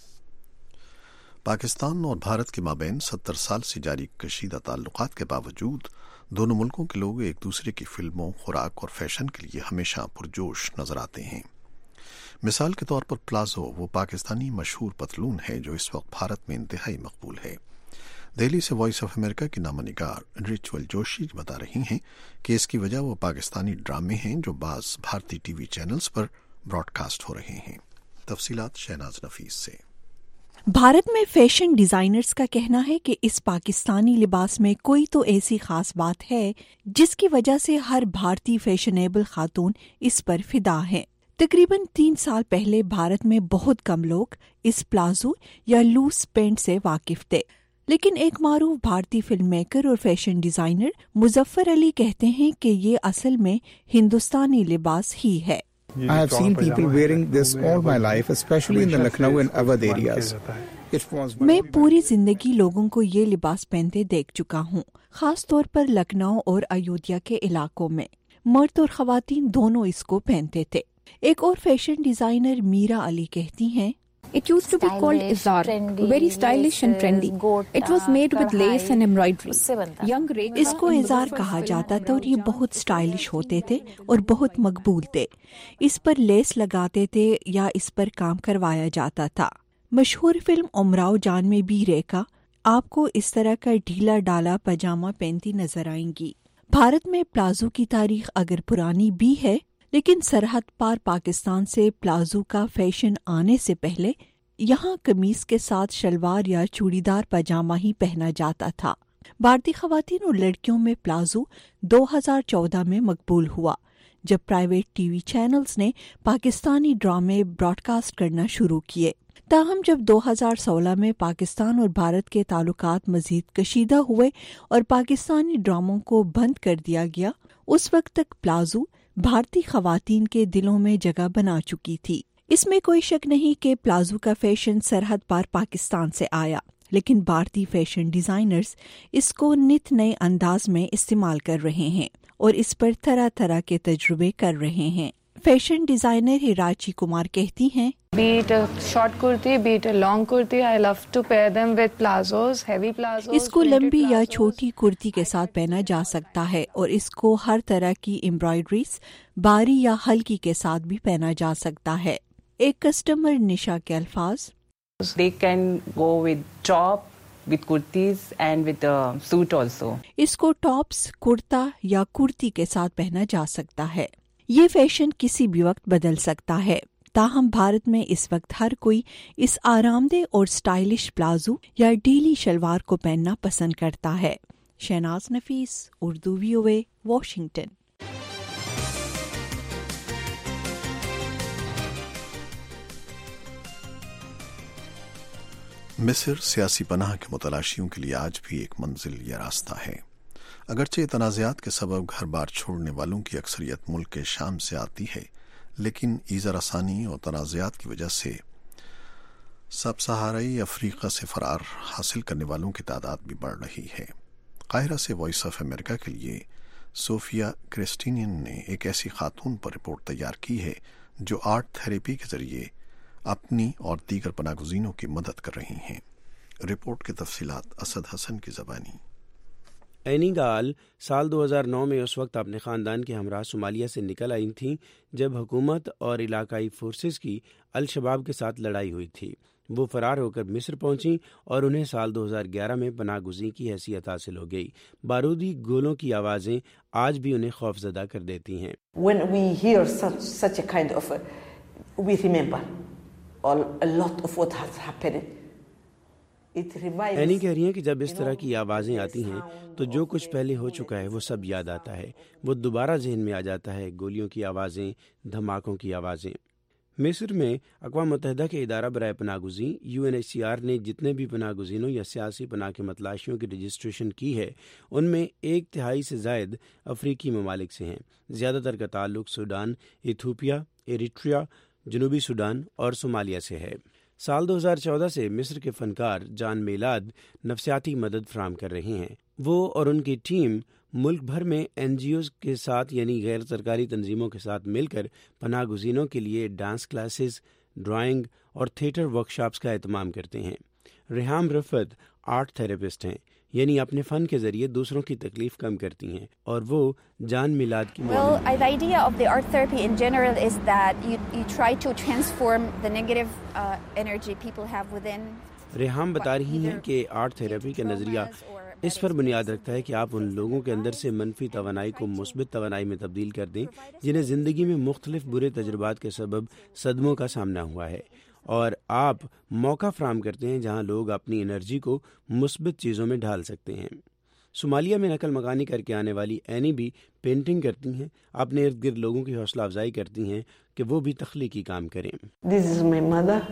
پاکستان اور بھارت کے مابین 70 سال سے جاری کشیدہ تعلقات کے باوجود دونوں ملکوں کے لوگ ایک دوسرے کی فلموں، خوراک اور فیشن کے لیے ہمیشہ پرجوش نظر آتے ہیں۔ مثال کے طور پر پلازو وہ پاکستانی مشہور پتلون ہے جو اس وقت بھارت میں انتہائی مقبول ہے۔ دہلی سے وائس آف امریکہ کی نامہ نگار ریچول جوشی بتا رہی ہیں کہ اس کی وجہ وہ پاکستانی ڈرامے ہیں جو بعض بھارتی ٹی وی چینلز پر براڈ کاسٹ ہو رہے ہیں۔ تفصیلات شہناز نفیس سے۔ بھارت میں فیشن ڈیزائنرز کا کہنا ہے کہ اس پاکستانی لباس میں کوئی تو ایسی خاص بات ہے جس کی وجہ سے ہر بھارتی فیشنیبل خاتون اس پر فدا ہے۔ تقریباً 3 سال پہلے بھارت میں بہت کم لوگ اس پلازو یا لوز پینٹ سے واقف تھے، لیکن ایک معروف بھارتی فلم میکر اور فیشن ڈیزائنر مظفر علی کہتے ہیں کہ یہ اصل میں ہندوستانی لباس ہی ہے۔ I have seen people wearing this all my life, especially in the Lucknow and Awadh areas. میں پوری زندگی لوگوں کو یہ لباس پہنتے دیکھ چکا ہوں، خاص طور پر لکھنؤ اور ایودھیا کے علاقوں میں۔ مرد اور خواتین دونوں اس کو پہنتے تھے۔ ایک اور فیشن ڈیزائنر میرا علی کہتی ہیں، It used to be called izar, very stylish and trendy. It was made with lace and embroidery. اس کو ازار کہا جاتا تھا اور یہ بہت سٹائلش ہوتے تھے اور بہت مقبول تھے۔ اس پر لیس لگاتے تھے یا اس پر کام کروایا جاتا تھا۔ مشہور فلم امراؤ جان میں بھی ریکھا آپ کو اس طرح کا ڈھیلا ڈالا پاجامہ پہنتی نظر آئیں گی۔ بھارت میں پلازو کی تاریخ اگر پرانی بھی ہے، لیکن سرحد پار پاکستان سے پلازو کا فیشن آنے سے پہلے یہاں قمیص کے ساتھ شلوار یا چوڑی دار پاجامہ ہی پہنا جاتا تھا۔ بھارتی خواتین اور لڑکیوں میں پلازو 2014 میں مقبول ہوا جب پرائیویٹ ٹی وی چینلز نے پاکستانی ڈرامے براڈ کاسٹ کرنا شروع کیے۔ تاہم جب 2016 میں پاکستان اور بھارت کے تعلقات مزید کشیدہ ہوئے اور پاکستانی ڈراموں کو بند کر دیا گیا، اس وقت تک پلازو بھارتی خواتین کے دلوں میں جگہ بنا چکی تھی۔ اس میں کوئی شک نہیں کہ پلازو کا فیشن سرحد پار پاکستان سے آیا، لیکن بھارتی فیشن ڈیزائنرز اس کو نت نئے انداز میں استعمال کر رہے ہیں اور اس پر طرح طرح کے تجربے کر رہے ہیں۔ فیشن ڈیزائنر ہراچی کمار کہتی ہیں، Be it a short kurti, be it a long kurti, I love to pair them with plazos, heavy plazos. اس کو لمبی یا چھوٹی کرتی کے ساتھ پہنا جا سکتا ہے اور اس کو ہر طرح کی ایمبرائڈریز باری یا ہلکی کے ساتھ بھی پہنا جا سکتا ہے۔ ایک کسٹمر نشا کے الفاظ، They can go with top, with kurtis and with a suit also. اس کو ٹاپس، کرتا یا کرتی کے ساتھ پہنا جا سکتا ہے۔ یہ فیشن کسی بھی وقت بدل سکتا ہے، تاہم بھارت میں اس وقت ہر کوئی اس آرام دہ اور سٹائلش پلازو یا ڈھیلی شلوار کو پہننا پسند کرتا ہے۔ Shehnaz Nafees, Urdu VOA، Washington. مصر سیاسی پناہ کے متلاشیوں کے لیے آج بھی ایک منزل یا راستہ ہے۔ اگرچہ تنازعات کے سبب گھر بار چھوڑنے والوں کی اکثریت ملک کے شام سے آتی ہے، لیکن ایذا رسانی اور تنازعات کی وجہ سے سب سہارائی افریقہ سے فرار حاصل کرنے والوں کی تعداد بھی بڑھ رہی ہے۔ قاہرہ سے وائس آف امریکہ کے لیے صوفیہ کرسٹینین نے ایک ایسی خاتون پر رپورٹ تیار کی ہے جو آرٹ تھراپی کے ذریعے اپنی اور دیگر پناہ گزینوں کی مدد کر رہی ہیں۔ رپورٹ کی تفصیلات اسد حسن کی زبانی۔ اینی گال سال 2009 میں اس وقت اپنے خاندان کے ہمراہ صومالیہ سے نکل آئی تھیں جب حکومت اور علاقائی فورسز کی الشباب کے ساتھ لڑائی ہوئی تھی۔ وہ فرار ہو کر مصر پہنچیں اور انہیں سال 2011 میں پناہ گزین کی حیثیت حاصل ہو گئی۔ بارودی گولوں کی آوازیں آج بھی انہیں خوفزدہ کر دیتی ہیں۔ When we hear such a kind of we remember a lot of what has happened. Annie کہہ رہی ہیں کہ جب اس طرح کی آوازیں آتی ہیں تو جو کچھ پہلے ہو چکا ہے وہ سب یاد آتا ہے، وہ دوبارہ ذہن میں آ جاتا ہے، گولیوں کی آوازیں، دھماکوں کی آوازیں۔ مصر میں اقوام متحدہ کے ادارہ برائے پناہ گزین UNHCR نے جتنے بھی پناہ گزینوں یا سیاسی پناہ کے متلاشیوں کی رجسٹریشن کی ہے ان میں 1/3 سے زائد افریقی ممالک سے ہیں۔ زیادہ تر کا تعلق سوڈان، ایتھوپیا، ایریٹریا، جنوبی سوڈان اور صومالیہ سے ہے۔ سال 2014 سے مصر کے فنکار جان میلاد نفسیاتی مدد فراہم کر رہے ہیں۔ وہ اور ان کی ٹیم ملک بھر میں NGOs کے ساتھ یعنی غیر سرکاری تنظیموں کے ساتھ مل کر پناہ گزینوں کے لیے ڈانس کلاسز، ڈرائنگ اور تھیٹر ورکشاپس کا اہتمام کرتے ہیں۔ ریحام رفعت آرٹ تھراپسٹ ہیں، یعنی اپنے فن کے ذریعے دوسروں کی تکلیف کم کرتی ہیں، اور وہ جان میلاد کی Well, the idea of the art therapy in general is that you try to transform the negative energy people have within. Reham بتا رہی ہیں کہ آرٹ تھراپی کا نظریہ اس پر بنیاد رکھتا ہے کہ آپ ان لوگوں کے اندر سے منفی توانائی کو مثبت توانائی میں تبدیل کر دیں جنہیں زندگی میں مختلف برے تجربات کے سبب صدموں کا سامنا ہوا ہے، اور آپ موقع فراہم کرتے ہیں جہاں لوگ اپنی انرجی کو مثبت چیزوں میں ڈھال سکتے ہیں۔ صومالیہ میں نقل مکانی کر کے آنے والی اینی بھی پینٹنگ کرتی ہیں، اپنے ارد گرد لوگوں کی حوصلہ افزائی کرتی ہیں کہ وہ بھی تخلیقی کام کریں۔ This is my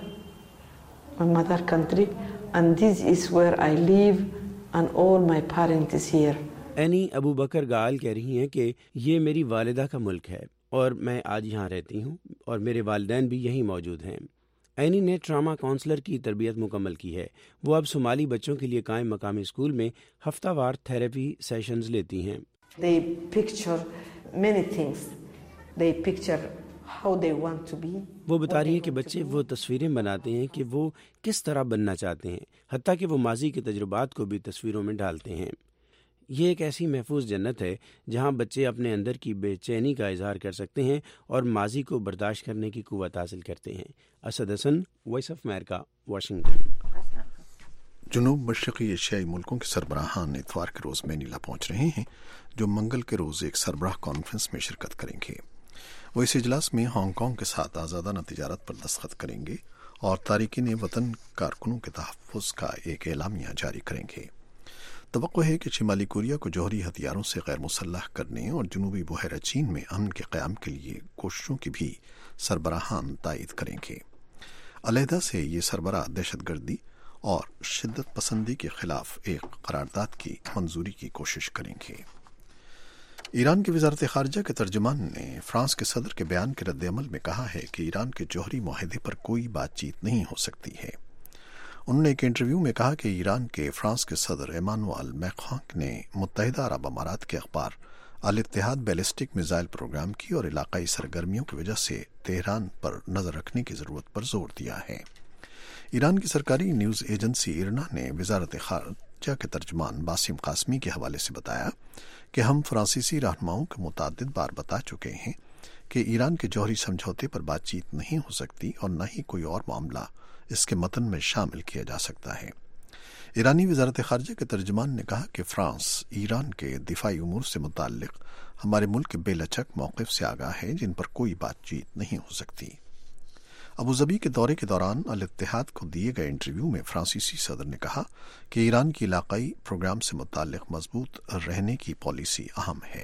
mother country, and this is where I live, and all my parents is here. Annie Abu Bakr Gaal کہہ رہی ہیں کہ یہ میری والدہ کا ملک ہے اور میں آج یہاں رہتی ہوں اور میرے والدین بھی یہیں موجود ہیں۔ اینی نے ٹراما کاؤنسلر کی تربیت مکمل کی ہے۔ وہ اب صومالی بچوں کے لیے قائم مقامی اسکول میں ہفتہ وار تھراپی سیشنز لیتی ہیں۔ They picture many things. They picture how they want to be. وہ بتا رہی ہیں کہ بچے وہ تصویریں بناتے ہیں کہ وہ کس طرح بننا چاہتے ہیں، حتیٰ کہ وہ ماضی کے تجربات کو بھی تصویروں میں ڈالتے ہیں۔ یہ ایک ایسی محفوظ جنت ہے جہاں بچے اپنے اندر کی بے چینی کا اظہار کر سکتے ہیں اور ماضی کو برداشت کرنے کی قوت حاصل کرتے ہیں۔ Asad Hasan, Voice of America, Washington. جنوب مشرقی ایشیائی ملکوں کے سربراہان اتوار کے روز مینیلا پہنچ رہے ہیں، جو منگل کے روز ایک سربراہ کانفرنس میں شرکت کریں گے۔ وہ اس اجلاس میں ہانگ کانگ کے ساتھ آزادانہ تجارت پر دستخط کریں گے اور تارکین وطن کارکنوں کے تحفظ کا ایک اعلامیہ جاری کریں گے۔ توقع ہے کہ شمالی کوریا کو جوہری ہتھیاروں سے غیر مسلح کرنے اور جنوبی بحیرہ چین میں امن کے قیام کے لیے کوششوں کی بھی سربراہان تائید کریں گے۔ علیحدہ سے یہ سربراہ دہشت گردی اور شدت پسندی کے خلاف ایک قرارداد کی منظوری کی کوشش کریں گے۔ ایران کی وزارت خارجہ کے ترجمان نے فرانس کے صدر کے بیان کے رد عمل میں کہا ہے کہ ایران کے جوہری معاہدے پر کوئی بات چیت نہیں ہو سکتی ہے۔ انہوں نے ایک انٹرویو میں کہا کہ ایران کے فرانس کے صدر ایمانوئل میکرون نے متحدہ عرب امارات کے اخبار الاتحاد بیلسٹک میزائل پروگرام کی اور علاقائی سرگرمیوں کی وجہ سے تہران پر نظر رکھنے کی ضرورت پر زور دیا ہے۔ ایران کی سرکاری نیوز ایجنسی ایرنا نے وزارت خارجہ کے ترجمان باسم قاسمی کے حوالے سے بتایا کہ ہم فرانسیسی رہنماؤں کو متعدد بار بتا چکے ہیں کہ ایران کے جوہری سمجھوتے پر بات چیت نہیں ہو سکتی اور نہ ہی کوئی اور معاملہ اس کے متن میں شامل کیا جا سکتا ہے۔ ایرانی وزارت خارجہ کے ترجمان نے کہا کہ فرانس ایران کے دفاعی امور سے متعلق ہمارے ملک کے بے لچک موقف سے آگاہ ہے جن پر کوئی بات چیت نہیں ہو سکتی۔ ابوظبی کے دورے کے دوران الاتحاد کو دیے گئے انٹرویو میں فرانسیسی صدر نے کہا کہ ایران کی علاقائی پروگرام سے متعلق مضبوط رہنے کی پالیسی اہم ہے۔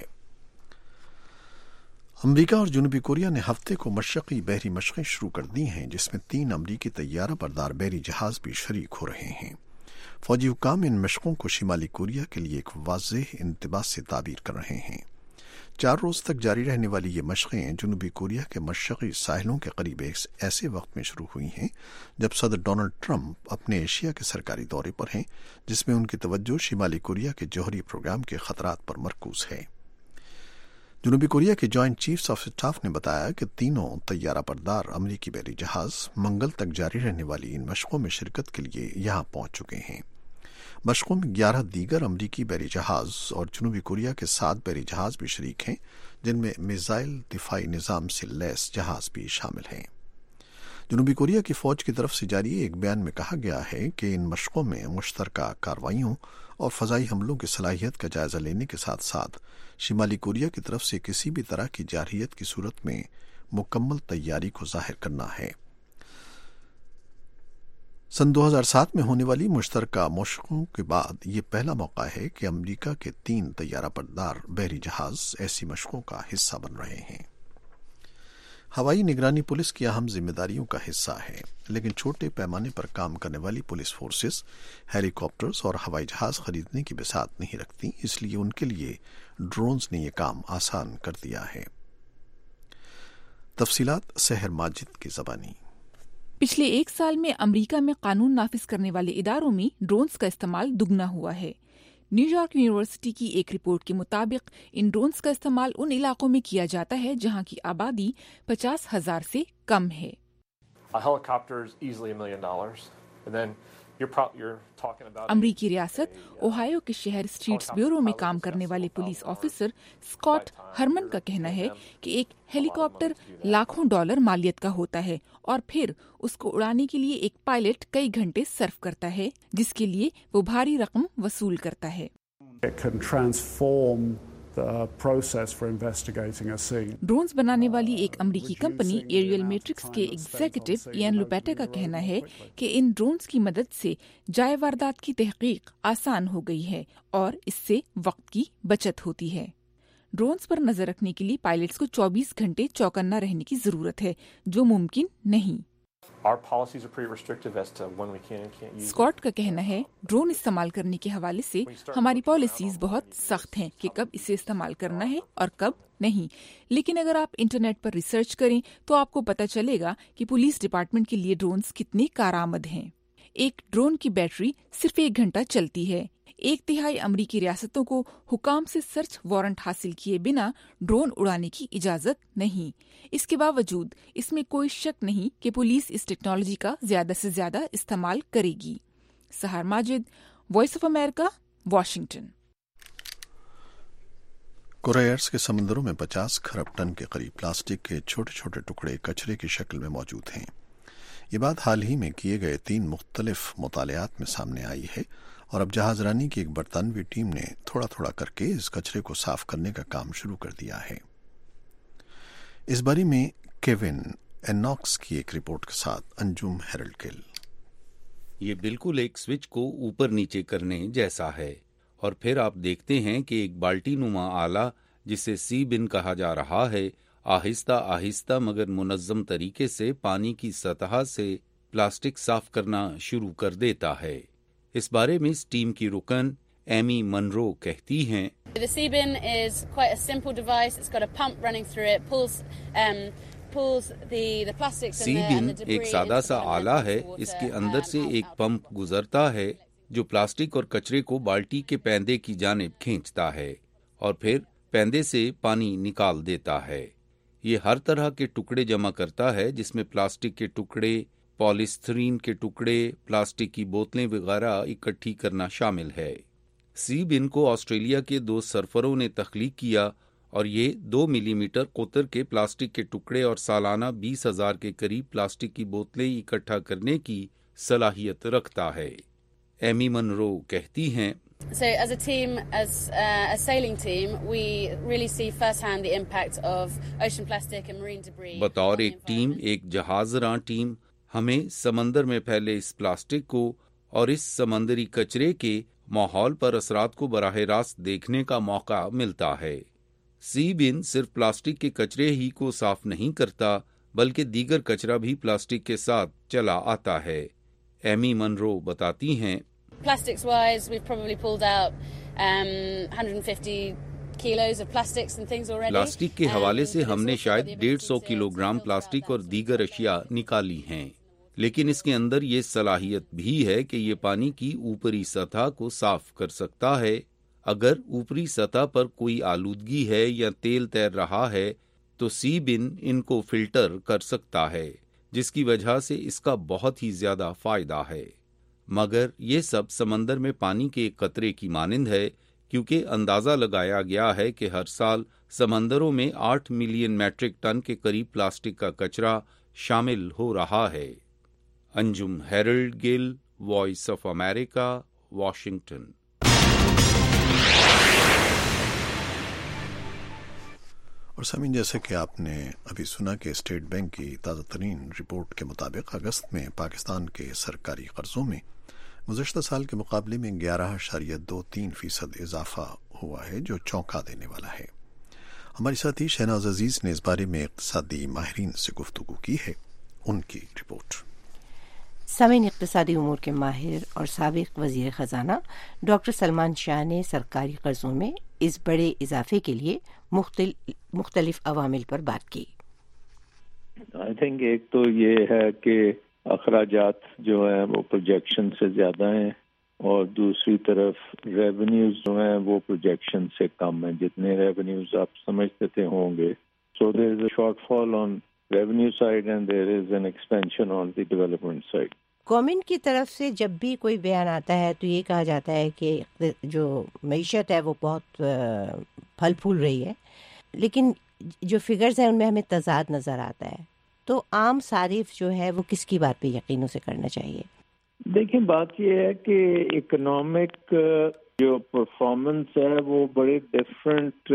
امریکہ اور جنوبی کوریا نے ہفتے کو مشرقی بحری مشقیں شروع کر دی ہیں، جس میں 3 امریکی طیارہ بردار بحری جہاز بھی شریک ہو رہے ہیں۔ فوجی حکام ان مشقوں کو شمالی کوریا کے لیے ایک واضح انتباہ سے تعبیر کر رہے ہیں۔ 4 روز تک جاری رہنے والی یہ مشقیں جنوبی کوریا کے مشرقی ساحلوں کے قریب ایسے وقت میں شروع ہوئی ہیں جب صدر ڈونلڈ ٹرمپ اپنے ایشیا کے سرکاری دورے پر ہیں، جس میں ان کی توجہ شمالی کوریا کے جوہری پروگرام کے خطرات پر مرکوز ہے۔ جنوبی کوریا کے جوائنٹ چیفز آف اسٹاف نے بتایا کہ تینوں طیارہ بردار امریکی بحری جہاز منگل تک جاری رہنے والی ان مشقوں میں شرکت کے لیے یہاں پہنچ چکے ہیں۔ مشقوں میں 11 دیگر امریکی بحری جہاز اور جنوبی کوریا کے 7 بحری جہاز بھی شریک ہیں، جن میں میزائل دفاعی نظام سے لیس جہاز بھی شامل ہیں۔ جنوبی کوریا کی فوج کی طرف سے جاری ایک بیان میں کہا گیا ہے کہ ان مشقوں میں مشترکہ کارروائیوں اور فضائی حملوں کی صلاحیت کا جائزہ لینے کے ساتھ ساتھ شمالی کوریا کی طرف سے کسی بھی طرح کی جارحیت کی صورت میں مکمل تیاری کو ظاہر کرنا ہے۔ سن 2007 میں ہونے والی مشترکہ مشقوں کے بعد یہ پہلا موقع ہے کہ امریکہ کے 3 طیارہ بردار بحری جہاز ایسی مشقوں کا حصہ بن رہے ہیں۔ ہوائی نگرانی پولیس کی اہم ذمہ داریوں کا حصہ ہے، لیکن چھوٹے پیمانے پر کام کرنے والی پولیس فورسز ہیلی کاپٹرز اور ہوائی جہاز خریدنے کی بساط نہیں رکھتی، اس لیے ان کے لیے ڈرونز نے یہ کام آسان کر دیا ہے۔ تفصیلات سحر ماجد کی زبانی۔ پچھلے 1 سال میں امریکہ میں قانون نافذ کرنے والے اداروں میں ڈرونز کا استعمال دگنا ہوا ہے۔ न्यू यॉर्क यूनिवर्सिटी की एक रिपोर्ट के मुताबिक इन ड्रोन्स का इस्तेमाल उन इलाकों में किया जाता है जहां की आबादी 50,000 से कम है। अमरीकी रियासत ओहायो के शहर स्ट्रीट्स ब्यूरो में काम करने वाले पुलिस ऑफिसर स्कॉट हरमन का कहना है कि एक हेलीकॉप्टर लाखों डॉलर मालियत का होता है और फिर उसको उड़ाने के लिए एक पायलट कई घंटे सर्फ करता है, जिसके लिए वो भारी रकम वसूल करता है। ड्रोन्स बनाने वाली एक अमरीकी कंपनी एरियल मैट्रिक्स के एग्जीक्यूटिव इयान लुपेटा का कहना है कि इन ड्रोन्स की मदद से जाए वारदात की तहकीक आसान हो गई है और इससे वक्त की बचत होती है। ड्रोन्स पर नजर रखने के लिए पायलट्स को 24 घंटे चौकन्ना रहने की जरूरत है, जो मुमकिन नहीं। स्कॉट का कहना है, ड्रोन इस्तेमाल करने के हवाले से हमारी पॉलिसीज बहुत सख्त हैं कि कब इसे इस्तेमाल करना है और कब नहीं। लेकिन अगर आप इंटरनेट पर रिसर्च करें तो आपको पता चलेगा कि पुलिस डिपार्टमेंट के लिए ड्रोन्स कितने कारआमद हैं। एक ड्रोन की बैटरी सिर्फ 1 घंटा चलती है। 1/3 अमरीकी रियासतों को हुकाम से सर्च वारंट हासिल किए बिना ड्रोन उड़ाने की इजाजत नहीं। इसके बावजूद इसमें कोई शक नहीं कि पुलिस इस टेक्नोलॉजी का ज्यादा से ज्यादा इस्तेमाल करेगी। Sahar Majid, Voice of America, Washington. कोरियर्स के समुद्रों में 50 खरब टन के करीब प्लास्टिक के छोटे छोटे टुकड़े कचरे की शक्ल में मौजूद हैं। ये बात हाल ही में किए गए 3 मुख्तलिफ मुतालियात में सामने आई है और अब जहाजरानी की एक बरतानवी टीम ने थोड़ा थोड़ा करके इस कचरे को साफ करने का काम शुरू कर दिया है। इस बारे में केविन एनॉक्स की एक रिपोर्ट के साथ अंजुम हेरल्ड गिल। ये बिल्कुल एक स्विच को ऊपर नीचे करने जैसा है और फिर आप देखते हैं कि एक बाल्टी नुमा आला, जिसे सी बिन कहा जा रहा है, आहिस्ता आहिस्ता मगर मुनज्जम तरीके से पानी की सतह से प्लास्टिक साफ करना शुरू कर देता है। इस बारे में इस टीम की रुकन एमी मनरो कहती हैं, The sea bin is quite a simple device. It's got a pump running through it, pulls the plastics सी बिन एक सादा सा आला है। इसके अंदर से एक पंप गुजरता है जो प्लास्टिक और कचरे को बाल्टी के पैंदे की जानिब खींचता है और फिर पैंदे से पानी निकाल देता है। ये हर तरह के टुकड़े जमा करता है, जिसमें प्लास्टिक के टुकड़े, पॉलीस्टीरीन के टुकड़े, प्लास्टिक की बोतलें वगैरह इकट्ठी करना शामिल है। सी बिन को ऑस्ट्रेलिया के 2 सर्फरों ने तख्लीक किया और ये 2 मिलीमीटर कोतर के प्लास्टिक के टुकड़े और सालाना 20,000 के करीब प्लास्टिक की बोतलें इकट्ठा करने की सलाहियत रखता है। एमी मनरो कहती हैं, So as a team, as a sailing team, we really see firsthand the impact of ocean plastic and marine debris. बतौर एक टीम, एक जहाजरां टीम, हमें समंदर में फैले इस प्लास्टिक को और इस समंदरी कचरे के माहौल पर असरात को बराह रास्त देखने का मौका मिलता है। सी बिन सिर्फ प्लास्टिक के कचरे ही को साफ नहीं करता, बल्कि दीगर कचरा भी प्लास्टिक के साथ चला आता है। एमी मनरो बताती हैं, Plastics wise, we've probably pulled out 150 kilos of plastics and things already. Plastic के हवाले से हमने शायद 150 किलोग्राम प्लास्टिक और दीगर अशिया निकाली हैं, लेकिन इसके अंदर ये सलाहियत भी है कि ये पानी की ऊपरी सतह को साफ कर सकता है। अगर ऊपरी सतह पर कोई आलूदगी है या तेल तैर रहा है तो सी बिन इनको फिल्टर कर सकता है, जिसकी वजह से इसका बहुत ही ज्यादा फायदा है। मगर ये सब समंदर में पानी के एक कतरे की मानिंद है, क्योंकि अंदाजा लगाया गया है कि हर साल समंदरों में 8 मिलियन मैट्रिक टन के करीब प्लास्टिक का कचरा शामिल हो रहा है। Anjum Harold Gill, Voice of America, Washington. और समीन, जैसे कि आपने अभी सुना कि स्टेट बैंक की ताज़ा तरीन रिपोर्ट के मुताबिक अगस्त में पाकिस्तान के सरकारी कर्जों में गुज़श्ता साल के मुकाबले में 11.23% इजाफा हुआ है, जो चौंका देने वाला है। हमारे साथी शहनाज अजीज ने इस बारे में इक़्तिसादी माहिरीन से गुफ्तगू की है। उनकी रिपोर्ट। समीन, इक़्तिसादी उमूर के माहिर और साबिक़ वज़ीर ख़जाना डॉक्टर सलमान शाह ने सरकारी कर्जों में इस बड़े इजाफे के लिए मुख्तलिफ अवामिल पर बात की। आई थिंक एक तो ये है कि अखराजात जो है वो प्रोजेक्शन से ज़्यादा हैं اور دوسری طرف ریونیوز جو ہیں وہ پروجیکشن سے کم ہیں، جتنے ریونیوز آپ سمجھتے تھے ہوں گے. So there is a shortfall on revenue side and there is an expansion on the development side. Government کی طرف سے جب بھی کوئی بیان آتا ہے تو یہ کہا جاتا ہے کہ جو معیشت ہے وہ بہت پھل پھول رہی ہے، لیکن جو فگرز ہیں ان میں ہمیں تضاد نظر آتا ہے. تو عام صارف جو ہے وہ کس کی بات پہ یقین اسے کرنا چاہیے؟ دیکھیں بات یہ ہے کہ اکنامک جو پرفارمنس ہے وہ بڑے ڈفرینٹ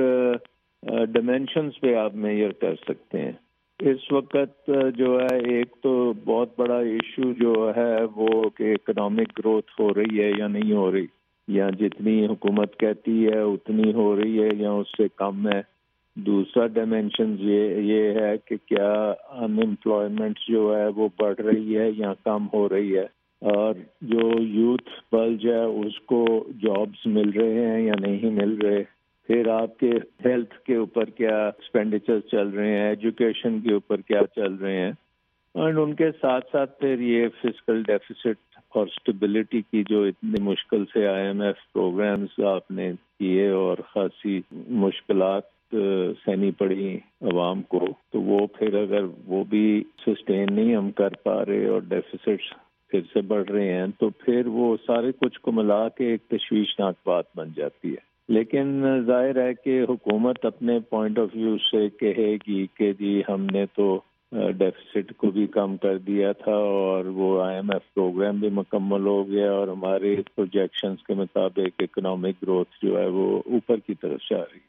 ڈائمینشنز پہ آپ میئر کر سکتے ہیں. اس وقت جو ہے ایک تو بہت بڑا ایشو جو ہے وہ کہ اکنامک گروتھ ہو رہی ہے یا نہیں ہو رہی، یا جتنی حکومت کہتی ہے اتنی ہو رہی ہے یا اس سے کم ہے. دوسرا ڈائمینشن یہ ہے کہ کیا ان امپلائمنٹ جو ہے وہ بڑھ رہی ہے یا کم ہو رہی ہے، اور جو یوتھ بلج ہے اس کو جابز مل رہے ہیں یا نہیں مل رہے. پھر آپ کے ہیلتھ کے اوپر کیا ایکسپینڈیچر چل رہے ہیں، ایجوکیشن کے اوپر کیا چل رہے ہیں، اور ان کے ساتھ ساتھ پھر یہ فسکل ڈیفیسٹ اور اسٹیبلٹی کی جو اتنی مشکل سے IMF پروگرامز آپ نے کیے اور خاصی مشکلات سہنی پڑی عوام کو، تو وہ پھر اگر وہ بھی سسٹین نہیں ہم کر پا رہے اور ڈیفیسٹس پھر سے بڑھ رہے ہیں، تو پھر وہ سارے کچھ کو ملا کے ایک تشویشناک بات بن جاتی ہے. لیکن ظاہر ہے کہ حکومت اپنے پوائنٹ آف ویو سے کہے گی کہ جی ہم نے تو ڈیفیسٹ کو بھی کم کر دیا تھا اور وہ IMF پروگرام بھی مکمل ہو گیا اور ہمارے پروجیکشنز کے مطابق اکنامک گروتھ جو ہے وہ اوپر کی طرف جا رہی ہے.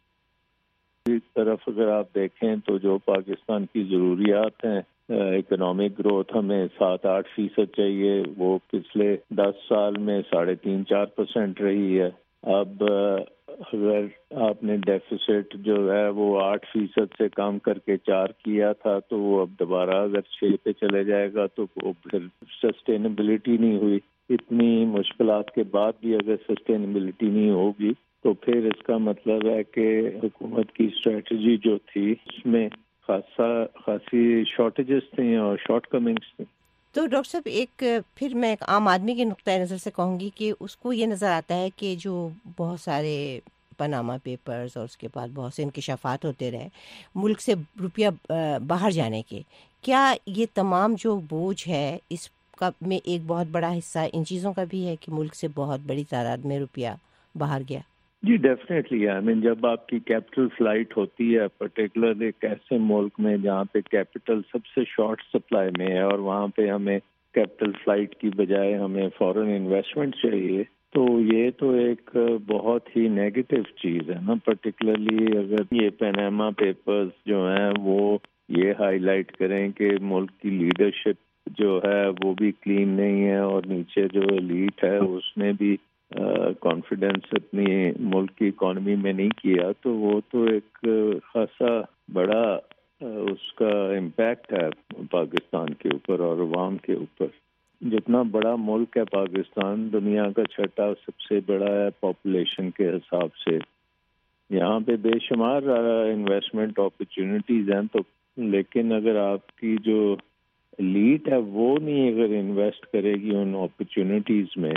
اس طرف اگر آپ دیکھیں تو جو پاکستان کی ضروریات ہیں، اکنامک گروتھ ہمیں 7-8% چاہیے، وہ پچھلے 10 سال میں 3.5-4% رہی ہے. اب اگر آپ نے ڈیفیسٹ جو ہے وہ 8% سے کم کر کے 4 کیا تھا، تو وہ اب دوبارہ اگر 6 پہ چلے جائے گا تو وہ پھر سسٹینیبلٹی نہیں ہوئی. اتنی مشکلات کے بعد بھی اگر سسٹینیبلٹی نہیں ہوگی تو پھر اس کا مطلب ہے کہ حکومت کی اسٹریٹجی جو تھی اس میں خاصی شارٹیجز تھیں اور شارٹ کمنگز تھیں. تو ڈاکٹر صاحب پھر میں ایک عام آدمی کے نقطۂ نظر سے کہوں گی کہ اس کو یہ نظر آتا ہے کہ جو بہت سارے پاناما پیپرز اور اس کے بعد بہت سے انکشافات ہوتے رہے ملک سے روپیہ باہر جانے کے، کیا یہ تمام جو بوجھ ہے اس کا میں ایک بہت بڑا حصہ ان چیزوں کا بھی ہے کہ ملک سے بہت بڑی تعداد میں روپیہ باہر گیا؟ جی ڈیفینیٹلی. جب آپ کی کیپٹل فلائٹ ہوتی ہے پرٹیکولر ایک ایسے ملک میں جہاں پہ کیپٹل سب سے شارٹ سپلائی میں ہے اور وہاں پہ ہمیں کیپٹل فلائٹ کی بجائے ہمیں فورن انویسٹمنٹ چاہیے، تو یہ تو ایک بہت ہی نیگیٹو چیز ہے نا. پرٹیکولرلی اگر یہ پاناما پیپرز جو ہیں وہ یہ ہائی لائٹ کریں کہ ملک کی لیڈرشپ جو ہے وہ بھی کلین نہیں ہے اور نیچے جو ایلیٹ ہے اس نے بھی کانفیڈنس اپنی ملک کی اکانومی میں نہیں کیا، تو وہ تو ایک خاصا بڑا اس کا امپیکٹ ہے پاکستان کے اوپر اور عوام کے اوپر. جتنا بڑا ملک ہے پاکستان، دنیا کا 6واں سب سے بڑا ہے پاپولیشن کے حساب سے، یہاں پہ بے شمار انویسٹمنٹ اپرچونٹیز ہیں، تو لیکن اگر آپ کی جو ایلیٹ ہے وہ نہیں اگر انویسٹ کرے گی ان اپرچونٹیز میں،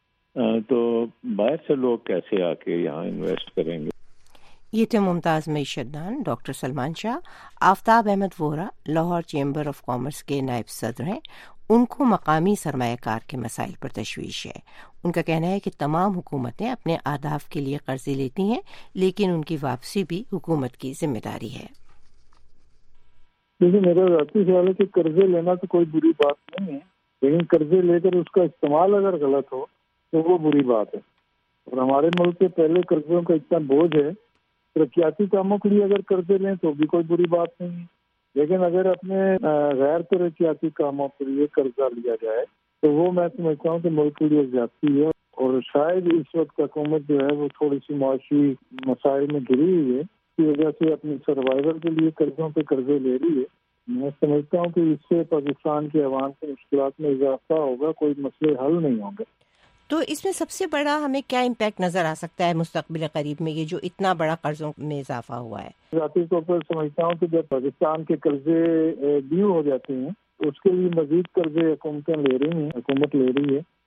تو باہر سے لوگ کیسے آ کے یہاں انویسٹ کریں گے. یہ تھے ممتاز معیشت دان doctor Salman Shah. Aftab Ahmed Vora Lahore chamber of commerce کے نائب صدر ہیں. ان کو مقامی سرمایہ کار کے مسائل پر تشویش ہے. ان کا کہنا ہے کہ تمام حکومتیں اپنے اہداف کے لیے قرضے لیتی ہیں، لیکن ان کی واپسی بھی حکومت کی ذمہ داری ہے. دیکھیے میرا ذاتی خیال ہے کہ قرضے لینا تو کوئی بری بات نہیں ہے، لیکن قرضے لے کر اس کا استعمال اگر غلط ہو تو وہ بری بات ہے. اور ہمارے ملک کے پہلے قرضوں کا اتنا بوجھ ہے، ترقیاتی کاموں کے لیے اگر قرضے لیں تو بھی کوئی بری بات نہیں ہے، لیکن اگر اپنے غیر ترقیاتی کاموں کے لیے قرضہ لیا جائے تو وہ میں سمجھتا ہوں کہ ملک کے لیے زیادتی ہے. اور شاید اس وقت حکومت جو ہے وہ تھوڑی سی معاشی مسائل میں گری ہوئی ہے، اس کی وجہ سے اپنی سروائیول کے لیے قرضوں پہ قرضے لے رہی ہے. میں سمجھتا ہوں کہ اس سے پاکستان کے عوام کی مشکلات میں اضافہ ہوگا، کوئی مسئلے حل نہیں ہوں گے. تو اس میں سب سے بڑا ہمیں کیا امپیکٹ نظر آ سکتا ہے مستقبل قریب میں، یہ جو اتنا بڑا قرضوں میں اضافہ ہوا ہے؟ ذاتی طور پر سمجھتا ہوں کہ جب پاکستان کے قرضے ڈیو ہو جاتے ہیں تو اس کے لیے مزید قرضے حکومت لے رہی ہے،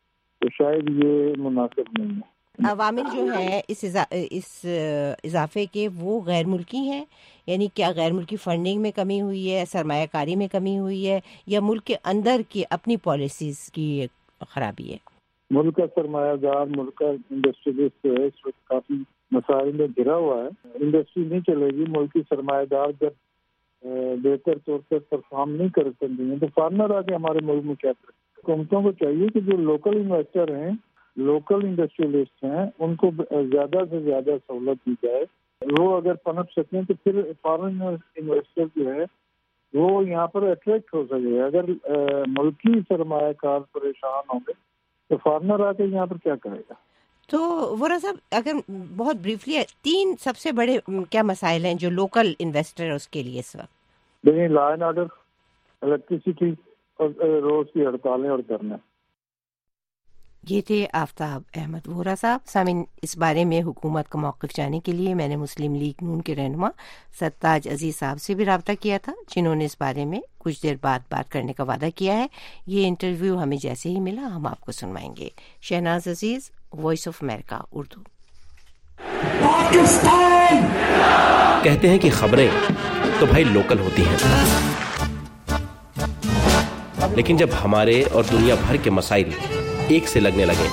تو شاید یہ مناسب نہیں ہے. عوامل جو ہیں اس اضافے کے وہ غیر ملکی ہیں، یعنی کیا غیر ملکی فنڈنگ میں کمی ہوئی ہے، سرمایہ کاری میں کمی ہوئی ہے، یا ملک کے اندر کی اپنی پالیسیز کی خرابی ہے؟ ملک کا سرمایہ دار، ملک کا انڈسٹریلسٹ جو ہے اس وقت کافی مسائل میں گھرا ہوا ہے. انڈسٹری نہیں چلے گی، ملکی سرمایہ دار جب بہتر طور پر پرفارم نہیں کر سکتے ہیں تو فارنر آ کے ہمارے ملک میں کیا کریں. حکومتوں کو چاہیے کہ جو لوکل انویسٹر ہیں، لوکل انڈسٹریلسٹ ہیں، ان کو زیادہ سے زیادہ سہولت دی جائے. وہ اگر پنپ سکیں تو پھر فارن انویسٹر جو ہے وہ یہاں پر اٹریکٹ ہو سکے. اگر ملکی سرمایہ کار پریشان ہوں گے تو فارنر آ کے یہاں پر کیا کرے گا؟ تو ورا صاحب اگر بہت بریفلی 3 سب سے بڑے کیا مسائل ہیں جو لوکل انویسٹر اس کے لیے اس وقت؟ دیکھیں، لا اینڈ آرڈر، الیکٹریسٹی اور روز کی ہڑتالیں اور دھرنے. یہ تھے آفتاب احمد وورا صاحب. سامعین، اس بارے میں حکومت کا موقف جاننے کے لیے میں نے مسلم لیگ نون کے رہنما ستاج عزیز صاحب سے بھی رابطہ کیا تھا، جنہوں نے اس بارے میں کچھ دیر بعد بات کرنے کا وعدہ کیا ہے. یہ انٹرویو ہمیں جیسے ہی ملا ہم آپ کو سنوائیں گے. Shehnaz Aziz, Voice of America Urdu. Pakistan کہتے ہیں کہ خبریں تو بھائی لوکل ہوتی ہیں، لیکن جب ہمارے اور دنیا بھر کے مسائل ایک سے لگنے لگے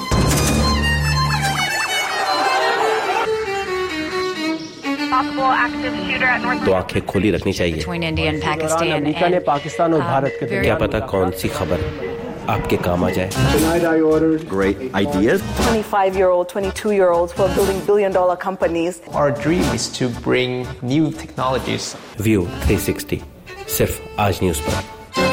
تو آنکھیں کھولی رکھنی چاہیے. امریکہ نے پاکستان اور بھارت کے کیا پتا کون سی خبر آپ کے کام آ جائے. Great ideas. 25-year-old, 22-year-olds who are building billion-dollar companies. Our dream is to bring new technologies. View 360 صرف آج نیوز پر.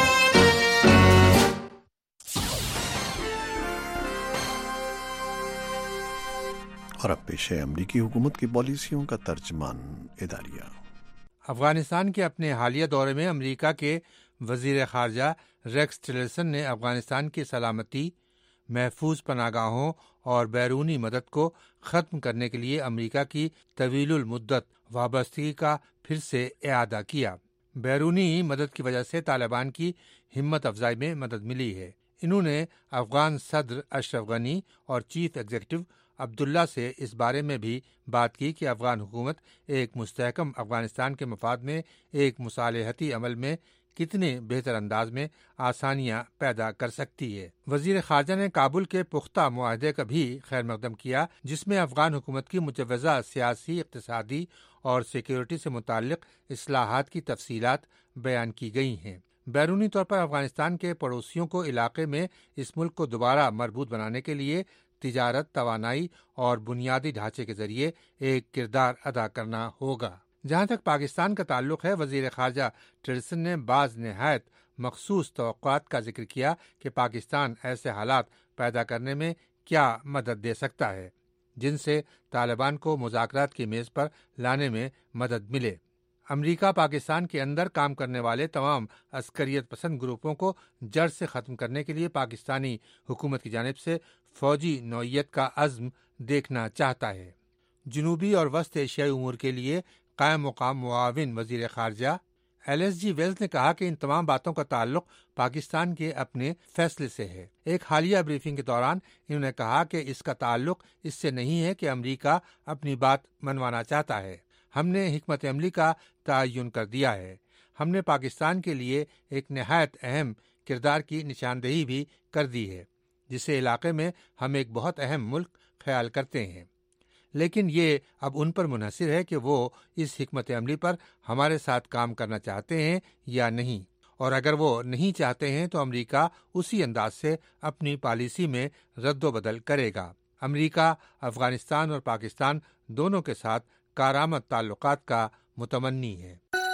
اور اب پیش ہے امریکی حکومت کی پالیسیوں کا ترجمان اداریہ. افغانستان کے اپنے حالیہ دورے میں امریکہ کے وزیر خارجہ ریکس ٹیلرسن نے افغانستان کی سلامتی، محفوظ پناہ گاہوں اور بیرونی مدد کو ختم کرنے کے لیے امریکہ کی طویل المدت وابستگی کا پھر سے اعادہ کیا. بیرونی مدد کی وجہ سے طالبان کی ہمت افزائی میں مدد ملی ہے. انہوں نے افغان صدر اشرف غنی اور چیف ایگزیکٹو عبداللہ سے اس بارے میں بھی بات کی کہ افغان حکومت ایک مستحکم افغانستان کے مفاد میں ایک مصالحتی عمل میں کتنے بہتر انداز میں آسانیاں پیدا کر سکتی ہے. وزیر خارجہ نے کابل کے پختہ معاہدے کا بھی خیر مقدم کیا، جس میں افغان حکومت کی مجوزہ سیاسی، اقتصادی اور سیکیورٹی سے متعلق اصلاحات کی تفصیلات بیان کی گئی ہیں. بیرونی طور پر افغانستان کے پڑوسیوں کو علاقے میں اس ملک کو دوبارہ مربوط بنانے کے لیے تجارت، توانائی اور بنیادی ڈھانچے کے ذریعے ایک کردار ادا کرنا ہوگا. جہاں تک پاکستان کا تعلق ہے، وزیر خارجہ ٹیلرسن نے بعض نہایت مخصوص توقعات کا ذکر کیا کہ پاکستان ایسے حالات پیدا کرنے میں کیا مدد دے سکتا ہے جن سے طالبان کو مذاکرات کی میز پر لانے میں مدد ملے. امریکہ پاکستان کے اندر کام کرنے والے تمام عسکریت پسند گروپوں کو جڑ سے ختم کرنے کے لیے پاکستانی حکومت کی جانب سے فوجی نوعیت کا عزم دیکھنا چاہتا ہے. جنوبی اور وسط ایشیائی امور کے لیے قائم مقام معاون وزیر خارجہ ایلس جی ویلز نے کہا کہ ان تمام باتوں کا تعلق پاکستان کے اپنے فیصلے سے ہے. ایک حالیہ بریفنگ کے دوران انہوں نے کہا کہ اس کا تعلق اس سے نہیں ہے کہ امریکہ اپنی بات منوانا چاہتا ہے. ہم نے حکمت عملی کا تعین کر دیا ہے. ہم نے پاکستان کے لیے ایک نہایت اہم کردار کی نشاندہی بھی کر دی ہے، جسے علاقے میں ہم ایک بہت اہم ملک خیال کرتے ہیں. لیکن یہ اب ان پر منحصر ہے کہ وہ اس حکمت عملی پر ہمارے ساتھ کام کرنا چاہتے ہیں یا نہیں، اور اگر وہ نہیں چاہتے ہیں تو امریکہ اسی انداز سے اپنی پالیسی میں رد و بدل کرے گا. امریکہ افغانستان اور پاکستان دونوں کے ساتھ کارآمد تعلقات کا متمنی ہے.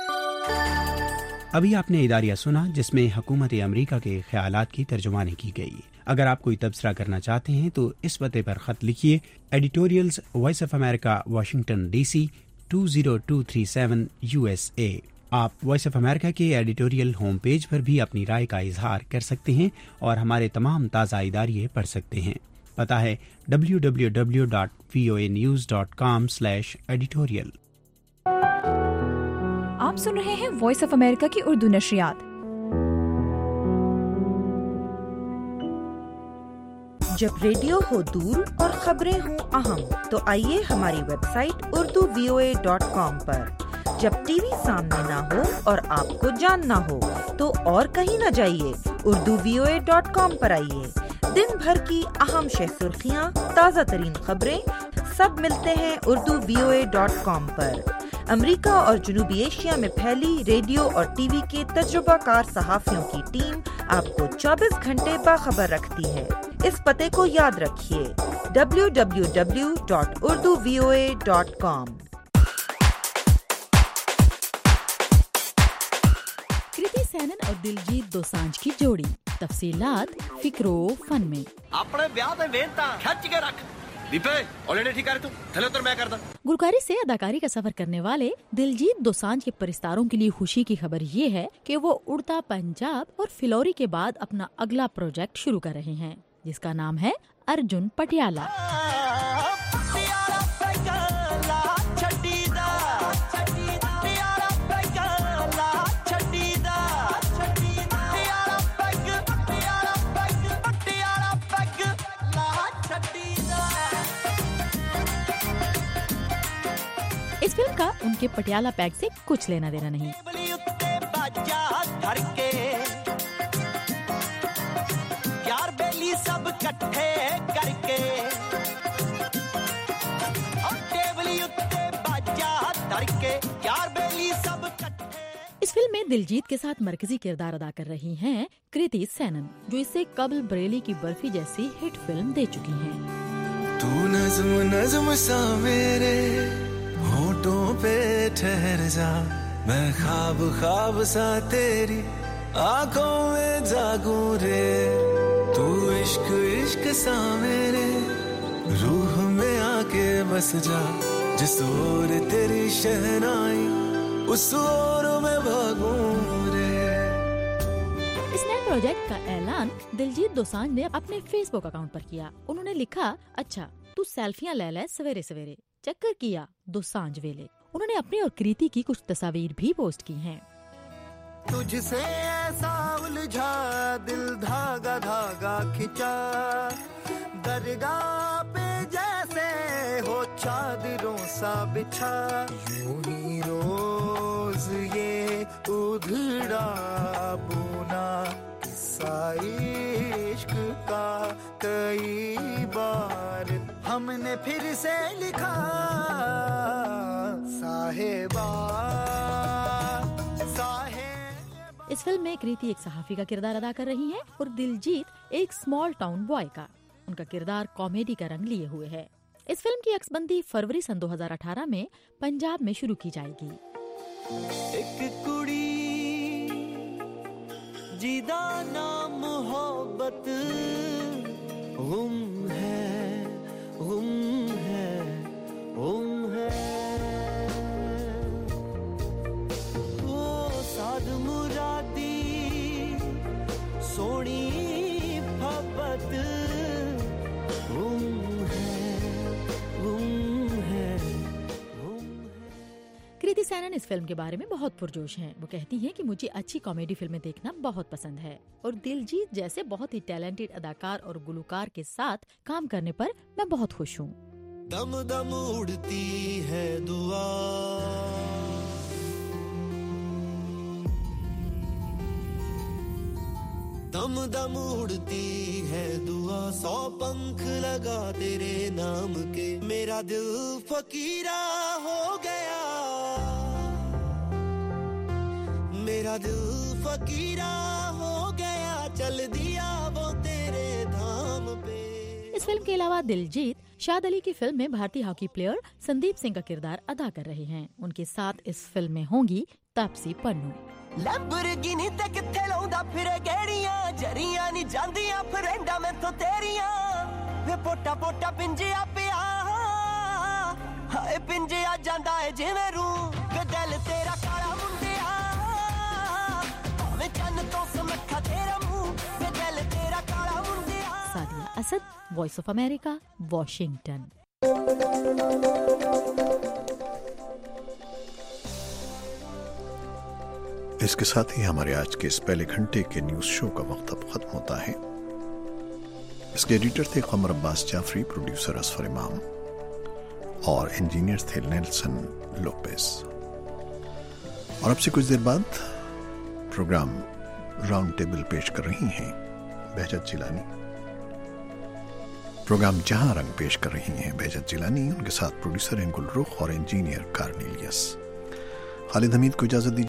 ابھی آپ نے اداریہ سنا جس میں حکومت امریکہ کے خیالات کی ترجمانی کی گئی. اگر آپ کوئی تبصرہ کرنا چاہتے ہیں تو اس پتے پر خط لکھیے: editorials Voice of America, Washington D C 20237 USA. آپ وائس آف امریکہ کے ایڈیٹوریل ہوم پیج پر بھی اپنی رائے کا اظہار کر سکتے ہیں اور ہمارے تمام تازہ اداریے پڑھ سکتے ہیں. پتہ ہے www.voanews.com/editorial. آپ سن رہے ہیں وائس آف امریکہ کی اردو نشریات. جب ریڈیو ہو دور اور خبریں ہوں اہم تو آئیے ہماری ویب سائٹ urduvoa.com پر. جب ٹی وی سامنے نہ ہو اور آپ کو جاننا ہو تو اور کہیں نہ جائیے, urduvoa.com پر آئیے. دن بھر کی اہم شہ سرخیاں, تازہ ترین خبریں سب ملتے ہیں urduvoa.com پر. امریکہ اور جنوبی ایشیا میں پھیلی ریڈیو اور ٹی وی کے تجربہ کار صحافیوں کی ٹیم آپ کو 24 گھنٹے باخبر رکھتی ہے. اس پتے کو یاد رکھیے, www.urduvoa.com. کرتی سینن اور دلجیت دوسانجھ کی جوڑی, تفصیلات فکر و فن میں. اپنے بیاہ تے وینتا کھچ کے رکھ دیپے اولے ٹھیک کر تو تھلے اتر میں کردا. گلوکاری سے اداکاری کا سفر کرنے والے دلجیت دوسانجھ کے پرستاروں کے لیے خوشی کی خبر یہ ہے کہ وہ اڑتا پنجاب اور فلوری کے بعد اپنا اگلا پروجیکٹ شروع کر رہے ہیں, جس کا نام ہے ارجن پٹیالہ. اس فلم کا ان کے پٹیالہ پیک سے کچھ لینا دینا نہیں. اس فلم میں دلجیت کے ساتھ مرکزی کردار ادا کر رہی ہیں کرتی سینن, جو اس سے قبل بریلی کی برفی جیسی ہٹ فلم دے چکی ہیں. تو نظم نظم سا میرے ہونٹوں پہ ٹھہر جا, میں خواب خواب سا تیری آنکھوں میں جاگوں رے. تو عشق عشق سا میرے روح میں آ کے بس جا, جس اور تیری شہنائی اس اور میں بھاگوں رے. اس نئے پروجیکٹ کا اعلان دلجیت دوسانجھ نے اپنے فیس بک اکاؤنٹ پر کیا. انہوں نے لکھا, اچھا تو سیلفیاں لے لے سویرے سویرے, چکر کیا دوسانجھ ویلے. انہوں نے اپنے اور کریتی کی کچھ تصاویر بھی پوسٹ کی ہیں. تجھ سے ایسا الجھا دل دھاگا دھاگا کھچا, درگاہ پہ جیسے ہو چادروں سا بچھا, یوں ہی روز یہ ادھڑا بونا قصہ عشق کا کئی بار ہم نے پھر سے لکھا صاحبہ. اس فلم میں کریتی ایک صحافی کا کردار ادا کر رہی ہیں اور دلجیت ایک اسمال ٹاؤن بوائے کا. ان کا کردار کامیڈی کا رنگ لیے ہوئے ہے. اس فلم کی عکس بندی فروری سن 2018 میں پنجاب میں شروع کی جائے گی. ایک کڑی جیدہ نام محبت غم ہے غم ہے غم ہے, وہ ساد مرادی سونی محبت غم ہے غم ہے. کرتی سینن اس فلم کے بارے میں بہت پرجوش ہیں. وہ کہتی ہیں کہ مجھے اچھی کامیڈی فلمیں دیکھنا بہت پسند ہے اور دلجیت جیسے بہت ہی ٹیلنٹڈ اداکار اور گلوکار کے ساتھ کام کرنے پر میں بہت خوش ہوں. دم دم اڑتی ہے دعا, دم دم اڑتی ہے دعا, 100 پنکھ لگا تیرے نام کے, میرا دل فقیرہ ہو گیا, میرا دل فقیرہ ہو گیا, چل دیا وہ تیرے دھام پہ. اس فلم کے علاوہ دلجیت شاد علی کی فلم میں بھارتی ہاکی پلیئر سندیپ سنگھ کا کردار ادا کر رہے ہیں. ان کے ساتھ اس فلم میں ہوں گی تاپسی پنو. لمبرگینی تے کتھے لاوندا پھرے گیڑیاں, جریاں نہیں جاندیاں فرینڈاں میں تو تیریاں, وے پوٹا پوٹا پنجیا پیا, ہائے پنجیا جاندا ہے جویں روح, وے دل تیرا کالا منڈیا, وے چن تو سمکھا تیرا منہ, وے دل تیرا کالا منڈیا. Sadia Asad, Voice of America, Washington. اس کے ساتھ ہی ہمارے آج کے اس پہلے گھنٹے کے نیوز شو کا وقت اب ختم ہوتا ہے. اس کے ایڈیٹر تھے قمر عباس جعفری، پروڈیوسر اصفر امام اور انجینئر تھے نیلسن لوپیز۔ اور اب سے کچھ دیر بعد پروگرام راؤنڈ ٹیبل پیش کر رہی ہیں بہجت جیلانی۔ پروگرام جہاں رنگ پیش کر رہی ہیں بہجت جیلانی، ان کے ساتھ پروڈیوسر ہیں گل رخ اور انجینئر کارنیلیس۔ خالد حمید کو اجازت دیجیے۔